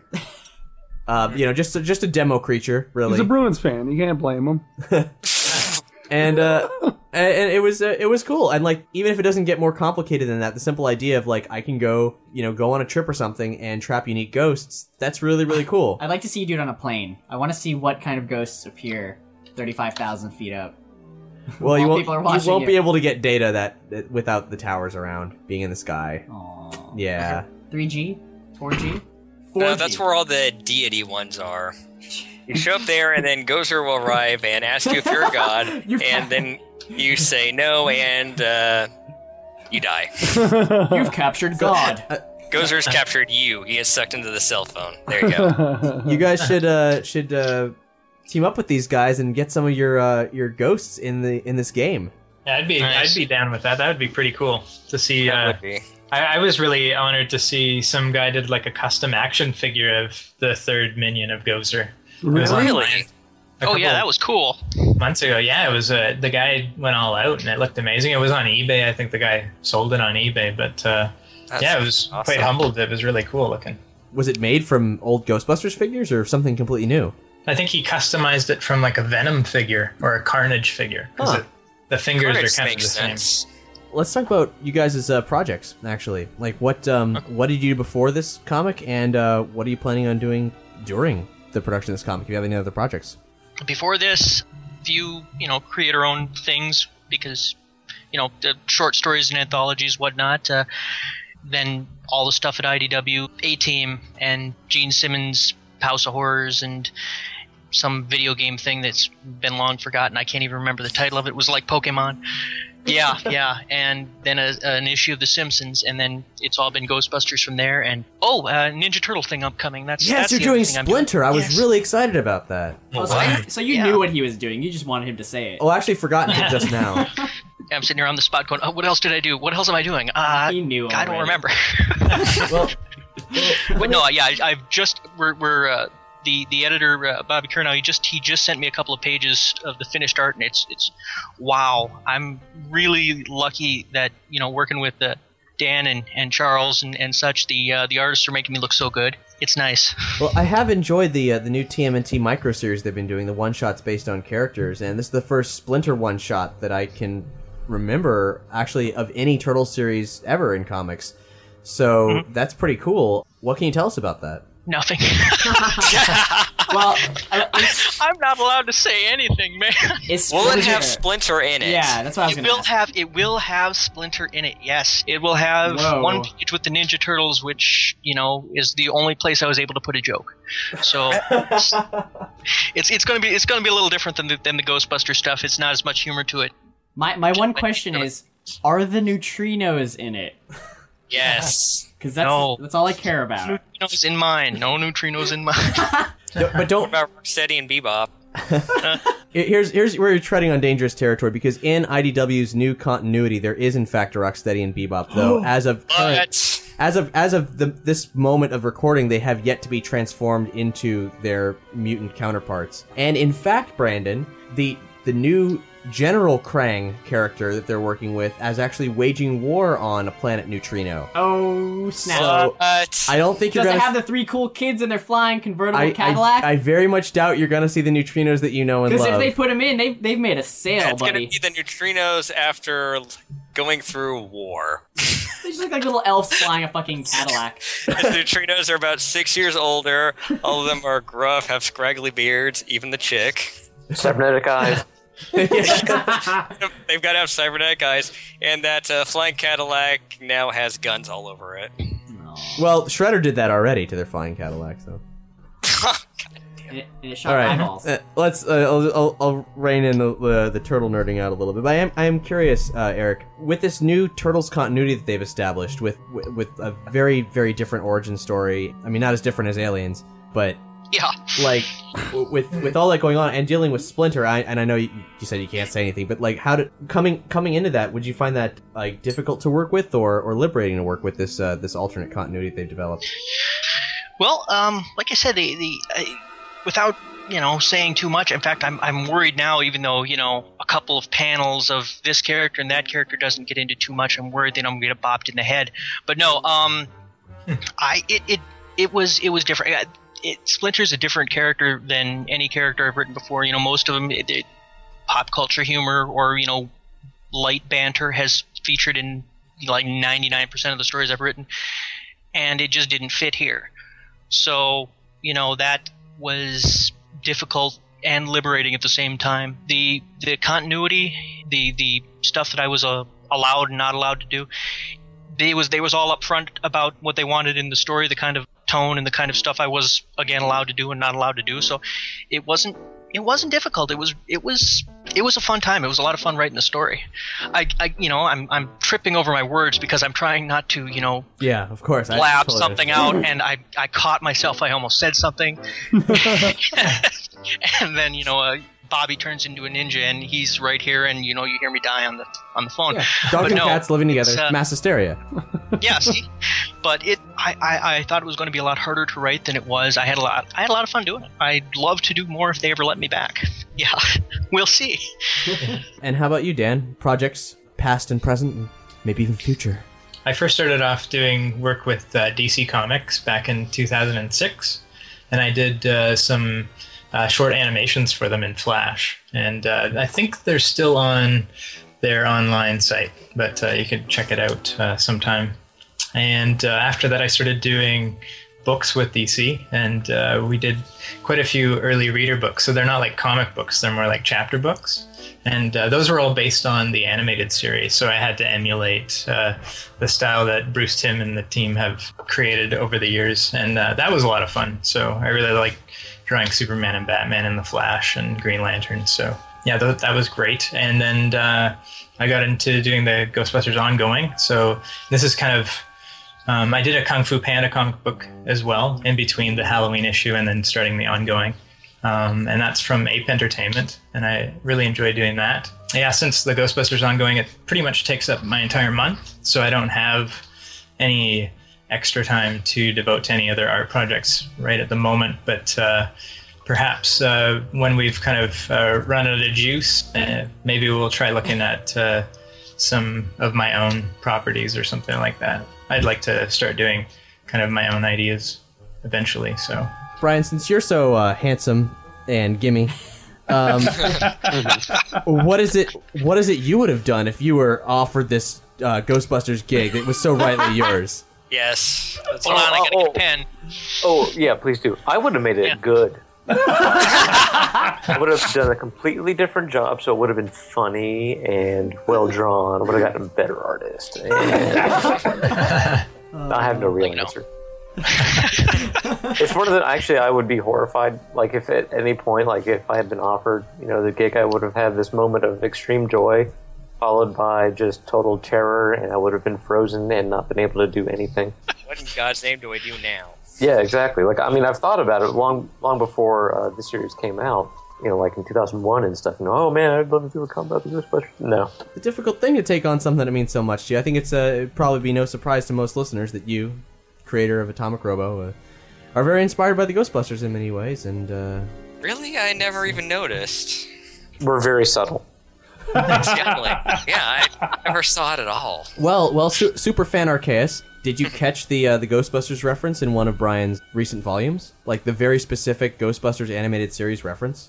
Just a demo creature, really.
He's a Bruins fan. You can't blame him.
And it was cool. And like, even if it doesn't get more complicated than that, the simple idea of like, I can go on a trip or something and trap unique ghosts, that's really, really cool.
I'd like to see you do it on a plane. I want to see what kind of ghosts appear 35,000 feet up.
Well, you won't be able to get data that without the towers around, being in the sky.
Aww.
Yeah.
3G? 4G? 4G.
No, that's where all the deity ones are. You show up there, and then Gozer will arrive and ask you if you're a god, and then you say no, and you die.
You've captured God.
Gozer's captured you. He is sucked into the cell phone. There you go.
You guys should team up with these guys and get some of your ghosts in this game.
Yeah, I'd be down with that. That would be pretty cool to see. I was really honored to see some guy did like a custom action figure of the third minion of Gozer.
Really? Oh yeah, that was cool.
Months ago, yeah, it was. The guy went all out, and it looked amazing. It was on eBay. I think the guy sold it on eBay, but yeah, it was quite humbled. It was really cool looking.
Was it made from old Ghostbusters figures or something completely new?
I think he customized it from like a Venom figure or a Carnage figure. The fingers are kind of the same.
Let's talk about you guys' projects, actually. Like, what did you do before this comic, and what are you planning on doing during the production of this comic, if you have any other projects?
Before this, you create our own things, because, the short stories and anthologies, whatnot. Then all the stuff at IDW, A-Team, and Gene Simmons' House of Horrors, and some video game thing that's been long forgotten. I can't even remember the title of it. It was like Pokemon. Yeah, and then an issue of The Simpsons, and then it's all been Ghostbusters from there. And Ninja Turtle thing upcoming. That's
you're doing Splinter. I was really excited about that.
So you knew what he was doing. You just wanted him to say it.
Oh, I actually forgotten it just now.
I'm sitting here on the spot going, what else did I do? What else am I doing?
He knew.
I don't remember. We're the editor, Bobby Curnow, he just sent me a couple of pages of the finished art, and it's wow. I'm really lucky that, working with Dan and Charles and such, the artists are making me look so good. It's nice.
Well, I have enjoyed the new TMNT micro series they've been doing, the one-shots based on characters, and this is the first Splinter one-shot that I can remember, actually, of any Turtle series ever in comics. So that's pretty cool. What can you tell us about that?
Nothing.
Well,
I'm not allowed to say anything, man.
Will it have Splinter in it?
Yeah, that's what I was going to ask.
It will have Splinter in it, yes. It will have one page with the Ninja Turtles, which, is the only place I was able to put a joke. So it's going to be a little different than the Ghostbuster stuff. It's not as much humor to it.
My one question is, are the neutrinos in it?
Yes.
Because that's all I care about.
Neutrinos in mine. No neutrinos in mine.
But don't...
What about Rocksteady and Bebop?
Here's where you're treading on dangerous territory, because in IDW's new continuity, there is in fact a Rocksteady and Bebop, though as of this moment of recording, they have yet to be transformed into their mutant counterparts. And in fact, Brandon, the new General Krang character that they're working with is actually waging war on a planet Neutrino.
Oh, snap.
So, I don't think you're going to...
Does it have the three cool kids in their flying convertible Cadillac?
I very much doubt you're going to see the Neutrinos that you know and love.
Because if they put them in, they've made a sale,
It's going to be the Neutrinos after going through war.
They just look like little elves flying a fucking Cadillac.
The Neutrinos are about 6 years older. All of them are gruff, have scraggly beards, even the chick.
Cybernetic eyes.
They've got to have cybernetic eyes, and that flying Cadillac now has guns all over it.
Well, Shredder did that already to their flying Cadillac, so.
And it shot eyeballs.
Let's. I'll rein in the turtle nerding out a little bit. But I am curious, Eric, with this new Turtles continuity that they've established, with a very, very different origin story. I mean, not as different as Aliens, but.
Yeah.
Like, with all that going on and dealing with Splinter, I know you said you can't say anything, but like, coming into that, would you find that like difficult to work with, or liberating to work with this alternate continuity that they've developed?
Well, like I said, without saying too much. In fact, I'm worried now, even though a couple of panels of this character and that character doesn't get into too much. I'm worried that I'm going to get bopped in the head. But no, it was different. Splinter's a different character than any character I've written before. Most of them, pop culture humor or light banter has featured in like 99% of the stories I've written, and it just didn't fit here. So that was difficult and liberating at the same time. The continuity, the stuff that I was allowed and not allowed to do, they was all upfront about what they wanted in the story, the kind of tone and the kind of stuff I was again allowed to do and not allowed to do. So it wasn't difficult. It was a fun time. It was a lot of fun writing the story. I'm tripping over my words because I'm trying not to
yeah, of course,
blab something out, and I caught myself. I almost said something, and then Bobby turns into a ninja and he's right here, and you hear me die on the phone.
Yeah. Dog and cats living together,
it's,
mass hysteria.
Yeah, see, but I thought it was going to be a lot harder to write than it was. I had a lot of fun doing it. I'd love to do more if they ever let me back. Yeah, we'll see.
And how about you, Dan? Projects past and present, and maybe even future.
I first started off doing work with DC Comics back in 2006, and I did some short animations for them in Flash. And I think they're still on their online site, but you can check it out sometime. And after that, I started doing books with DC, and we did quite a few early reader books. So they're not like comic books, they're more like chapter books. And those were all based on the animated series, so I had to emulate the style that Bruce Timm and the team have created over the years, and that was a lot of fun. So I really like drawing Superman and Batman and the Flash and Green Lantern. So yeah, that was great. And then I got into doing the Ghostbusters ongoing. So this is kind of I did a Kung Fu Panda comic book as well in between the Halloween issue and then starting the ongoing. And that's from Ape Entertainment, and I really enjoy doing that. Yeah, since the Ghostbusters ongoing, it pretty much takes up my entire month, so I don't have any extra time to devote to any other art projects right at the moment. But perhaps when we've kind of run out of juice, maybe we'll try looking at some of my own properties or something like that. I'd like to start doing kind of my own ideas eventually, so...
Brian, since you're so handsome and gimme, what is it you would have done if you were offered this Ghostbusters gig that was so rightly yours?
Yes.
Hold on, I gotta get a pen.
Oh, yeah, please do. I would have made it good. I would have done a completely different job, so it would have been funny and well drawn. I would have gotten a better artist. And I have no real answer. It's one of the, actually, I would be horrified, like if at any point, like if I had been offered, the gig, I would have had this moment of extreme joy followed by just total terror, and I would have been frozen and not been able to do anything.
What in God's name do I do now?
Yeah, exactly. Like, I mean, I've thought about it long before the series came out, like in 2001 and stuff. Oh man, I'd love to do a comic about the Ghostbusters. No.
It's a difficult thing to take on something that means so much to you. I think it'd probably be no surprise to most listeners that you, creator of Atomic Robo, are very inspired by the Ghostbusters in many ways, and
Really? I never even noticed.
We're very subtle.
Definitely. Yeah, I never saw it at all.
Well, Super Fan Arceus, did you catch the Ghostbusters reference in one of Brian's recent volumes? Like the very specific Ghostbusters animated series reference?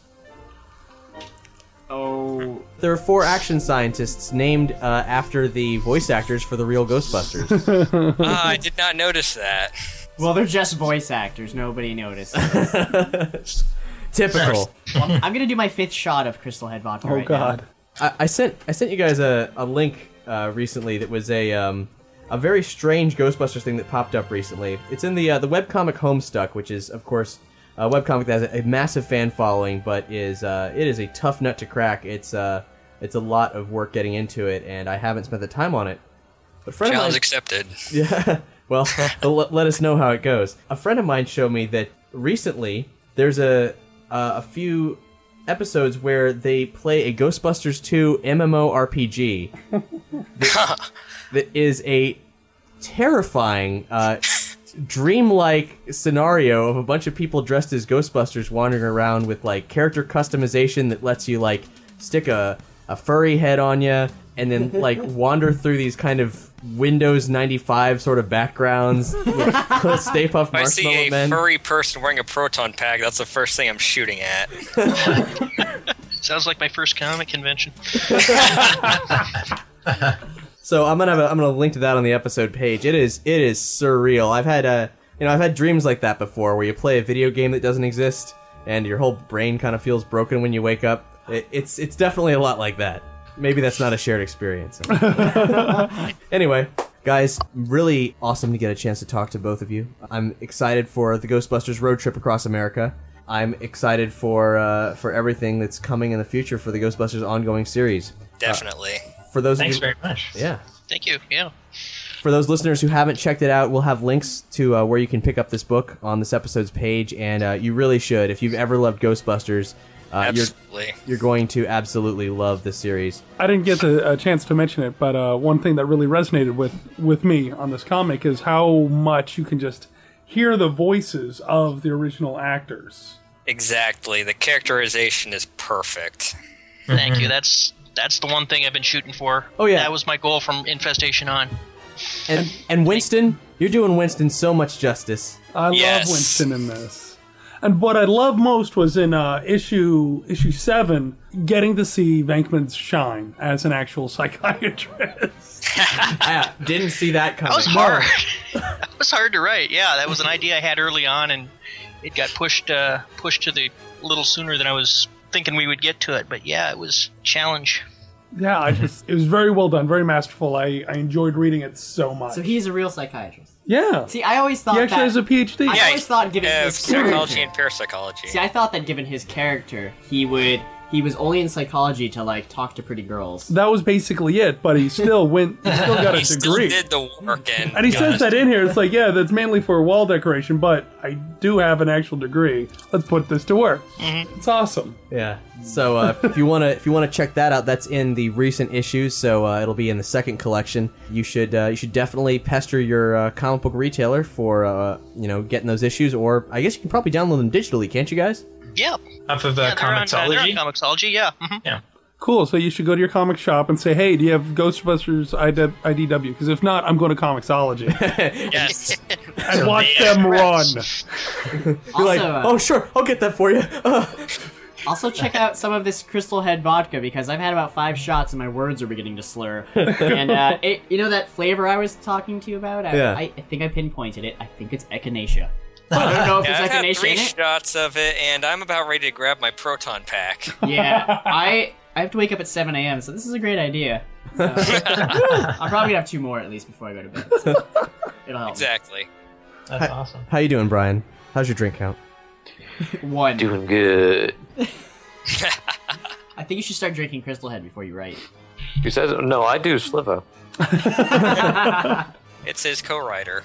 Oh.
There are 4 action scientists named after the voice actors for the real Ghostbusters.
I did not notice that.
Well, they're just voice actors. Nobody noticed.
Typical.
Well, I'm gonna do my 5th shot of Crystal Head vodka.
Oh
right
God!
Now.
I sent you guys a link recently that was a very strange Ghostbusters thing that popped up recently. It's in the webcomic Homestuck, which is, of course, a webcomic that has a massive fan following, but it is a tough nut to crack. It's a lot of work getting into it, and I haven't spent the time on it. But
Challenge accepted.
Yeah. Well, let us know how it goes. A friend of mine showed me that recently there's a few episodes where they play a Ghostbusters 2 MMORPG that is a terrifying, dreamlike scenario of a bunch of people dressed as Ghostbusters wandering around with like character customization that lets you like stick a furry head on you and then like wander through these kind of Windows 95 sort of backgrounds with Stay Puft
If I see
Marshmallow
a
Men.
furry person wearing a proton pack, that's the first thing I'm shooting at.
Sounds like my first comic convention.
So I'm gonna link to that on the episode page. It is surreal. I've had dreams like that before, where you play a video game that doesn't exist, and your whole brain kind of feels broken when you wake up. It's definitely a lot like that. Maybe that's not a shared experience. Anyway, guys, really awesome to get a chance to talk to both of you. I'm excited for the Ghostbusters road trip across America. I'm excited for everything that's coming in the future for the Ghostbusters ongoing series.
Definitely.
For those
Thanks
of you,
very much.
Yeah.
Thank you. Yeah.
For those listeners who haven't checked it out, we'll have links to where you can pick up this book on this episode's page, and you really should. If you've ever loved Ghostbusters,
Absolutely.
You're going to absolutely love the series.
I didn't get a chance to mention it, but one thing that really resonated with me on this comic is how much you can just hear the voices of the original actors.
Exactly. The characterization is perfect.
Thank you. That's the one thing I've been shooting for.
Oh, yeah.
That was my goal from Infestation on.
And Winston, you're doing Winston so much justice.
I love Winston in this. And what I love most was in issue 7, getting to see Venkman shine as an actual psychiatrist.
I didn't see that coming.
That was hard. That was hard to write. Yeah, that was an idea I had early on, and it got pushed to the a little sooner than I was thinking we would get to it. But yeah, it was a challenge.
Yeah, it was very well done, very masterful. I enjoyed reading it so much.
So he's a real psychiatrist.
Yeah.
See, I always thought
he actually has a PhD.
I always thought, given his
psychology
character,
and parapsychology.
See, I thought that given his character, he was only in psychology to like talk to pretty girls.
That was basically it, but he still went. He still got a degree.
Still did the work,
and he says that in here. It's like, yeah, that's mainly for wall decoration, but I do have an actual degree. Let's put this to work.
Mm-hmm.
It's awesome.
Yeah. So if you wanna check that out, that's in the recent issues. So it'll be in the second collection. You should definitely pester your comic book retailer for getting those issues, or I guess you can probably download them digitally, can't you guys?
Yeah.
Off of
they're on
Comixology?
Comixology, yeah. Mm-hmm.
Yeah.
Cool. So you should go to your comic shop and say, "Hey, do you have Ghostbusters IDW?" Because if not, I'm going to Comixology.
Yes.
And watch them run.
You're like, oh sure, I'll get that for you.
Also, check out some of this Crystal Head vodka because I've had about 5 shots and my words are beginning to slur. And that flavor I was talking to you about? I think I pinpointed it. I think it's echinacea. I don't know if there's
I've had
echinacea
3
in it.
shots of it, and I'm about ready to grab my proton pack.
Yeah, I have to wake up at 7 a.m., so this is a great idea. I'm probably gonna have 2 more at least before I go to bed. So it'll help.
Exactly.
That's awesome.
How you doing, Brian? How's your drink count?
1.
Doing good.
I think you should start drinking Crystal Head before you write.
Who says no? I do Sliver.
It's his co-writer.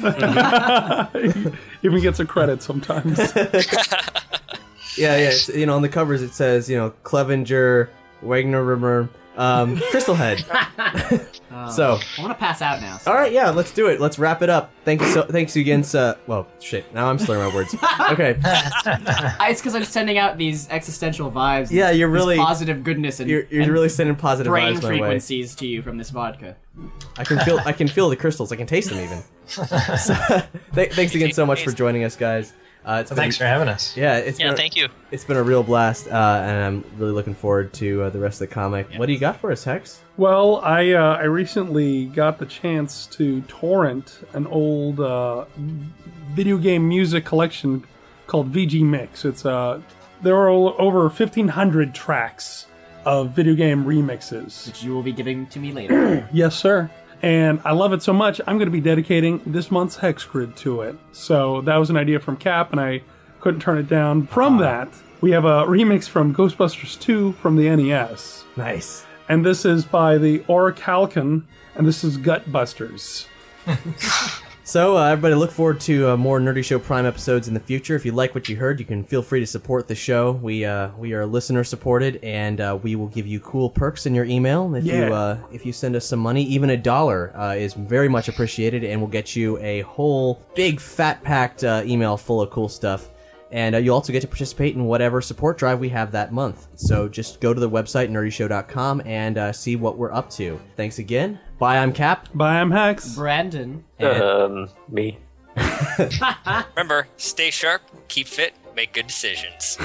Even gets a credit sometimes.
Yeah. It's, on the covers it says, Clevenger, Wagner, Crystal Head. So
I want to pass out now.
All right, yeah, let's do it. Let's wrap it up. Thanks again. Well, shit. Now I'm slurring my words. Okay.
It's because I'm sending out these existential vibes.
Yeah, you're really
positive goodness and
you're really sending positive
brain
vibes my way.
frequencies to you from this vodka.
I can feel the crystals. I can taste them even. So, thanks again so much for joining us, guys.
Thanks for having us.
Yeah,
thank you.
It's been a real blast, and I'm really looking forward to the rest of the comic. What do you got for us, Hex?
Well, I recently got the chance to torrent an old video game music collection called VG Mix. There are over 1,500 tracks of video game remixes,
which you will be giving to me later.
Yes, sir. And I love it so much, I'm going to be dedicating this month's Hex Grid to it. So that was an idea from Cap, and I couldn't turn it down. From that, we have a remix from Ghostbusters 2 from the NES.
Nice.
And this is by the Orichalcon, and this is Gutbusters.
So, everybody look forward to more Nerdy Show Prime episodes in the future. If you like what you heard, you can feel free to support the show. We are listener-supported, and we will give you cool perks in your email. If you send us some money, even $1 is very much appreciated, and we'll get you a whole big, fat-packed email full of cool stuff. And you also get to participate in whatever support drive we have that month. So just go to the website, nerdyshow.com, and see what we're up to. Thanks again. Bye, I'm Cap.
Bye, I'm Hex.
Brandon.
Me.
Remember, stay sharp, keep fit, make good decisions.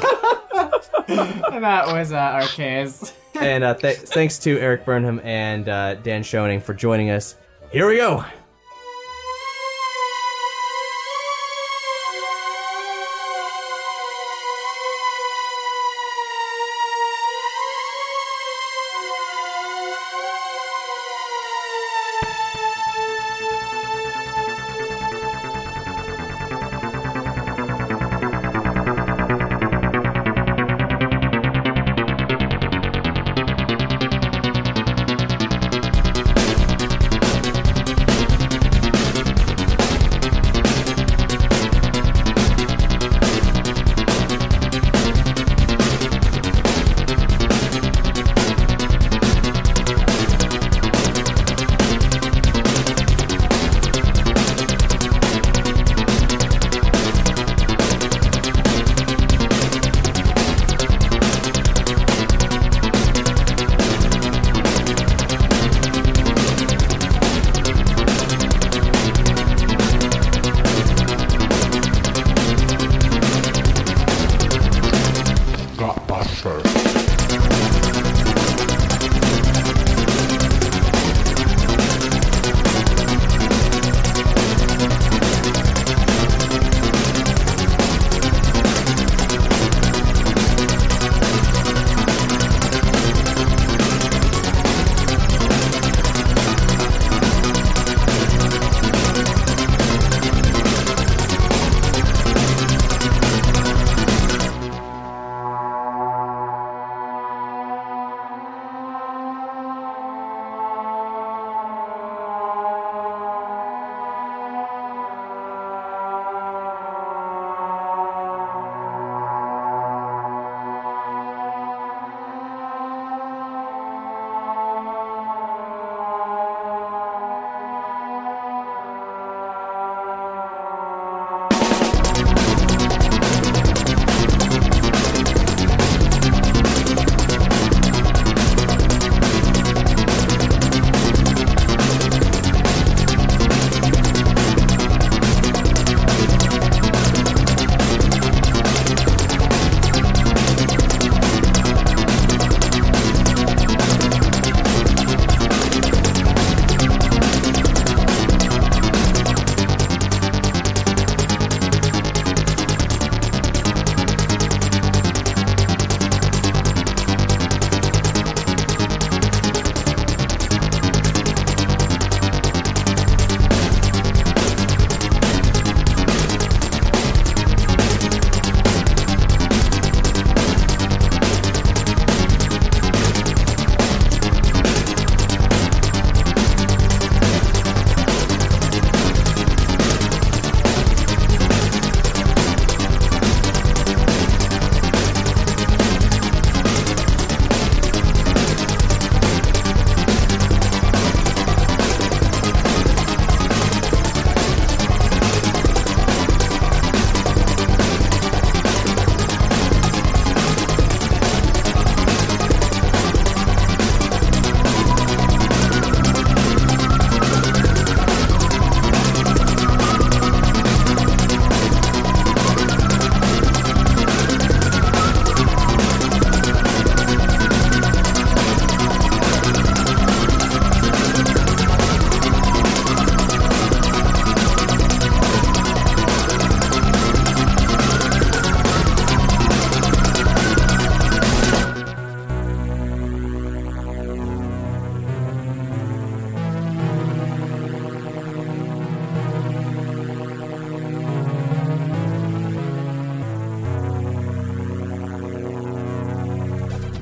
That was Arceus.
And thanks to Eric Burnham and Dan Schoening for joining us. Here we go.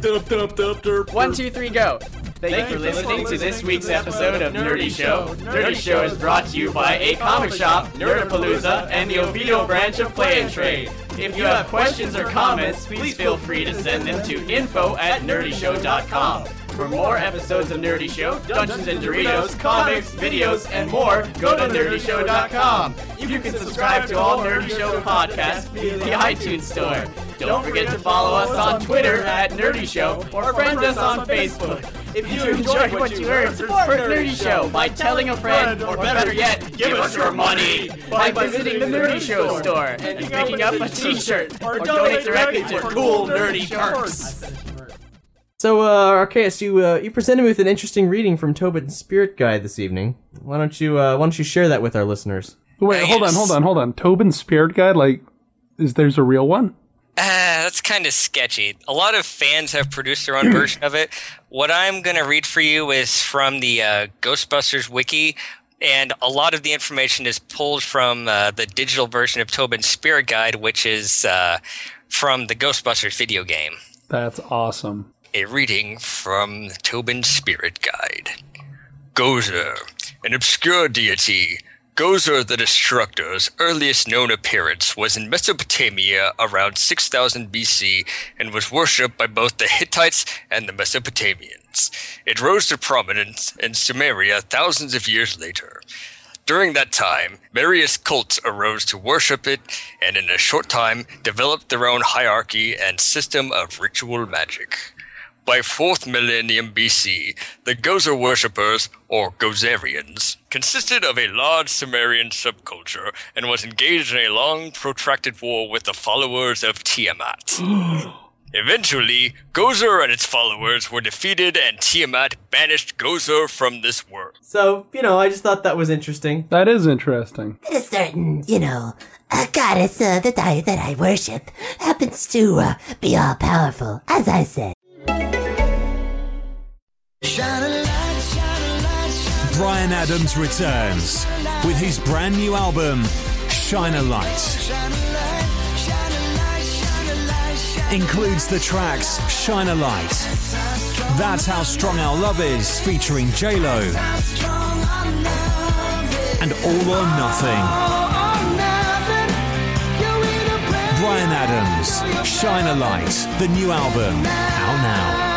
1, 2, 3, go. Thank you for listening to this week's episode of Nerdy Show. Nerdy Show is brought to you by A Comic Shop, Nerdapalooza, and the Oviedo branch of Play and Trade. If you have questions or comments, please feel free to send them to info@nerdyshow.com. For more episodes of Nerdy Show, Dungeons and Doritos, comics, videos, and more, go to nerdyshow.com. You can subscribe to all Nerdy Show podcasts via the iTunes Store. Don't forget to follow us on Twitter @Nerdy Show or friend us on Facebook. If you enjoyed what you heard, support Nerdy Show by telling a friend, or better yet, give us your money by visiting the Nerdy Show store and picking up a t-shirt or donate directly to cool nerdy perks.
So, Arceus, you presented me with an interesting reading from Tobin's Spirit Guide this evening. Why don't you share that with our listeners?
Wait, hold on. Tobin's Spirit Guide, there's a real one?
That's kind of sketchy. A lot of fans have produced their own version of it. What I'm going to read for you is from the Ghostbusters wiki, and a lot of the information is pulled from the digital version of Tobin's Spirit Guide, which is from the Ghostbusters video game.
That's awesome.
A reading from the Tobin's Spirit Guide. Gozer, an obscure deity. Gozer the Destructor's earliest known appearance was in Mesopotamia around 6000 BC and was worshipped by both the Hittites and the Mesopotamians. It rose to prominence in Sumeria thousands of years later. During that time, various cults arose to worship it and in a short time developed their own hierarchy and system of ritual magic. By 4th millennium BC, the Gozer worshippers, or Gozerians, consisted of a large Sumerian subculture and was engaged in a long, protracted war with the followers of Tiamat. Eventually, Gozer and its followers were defeated and Tiamat banished Gozer from this world.
So, I just thought that was interesting.
That is interesting.
A certain, a goddess that I worship happens to be all-powerful, as I said.
Bryan Adams returns with his brand new album, Shine a Light. Includes the tracks Shine a Light, That's How Strong Our Love Is featuring J-Lo, and All or Nothing. Bryan Adams, Shine a Light, the new album, out now.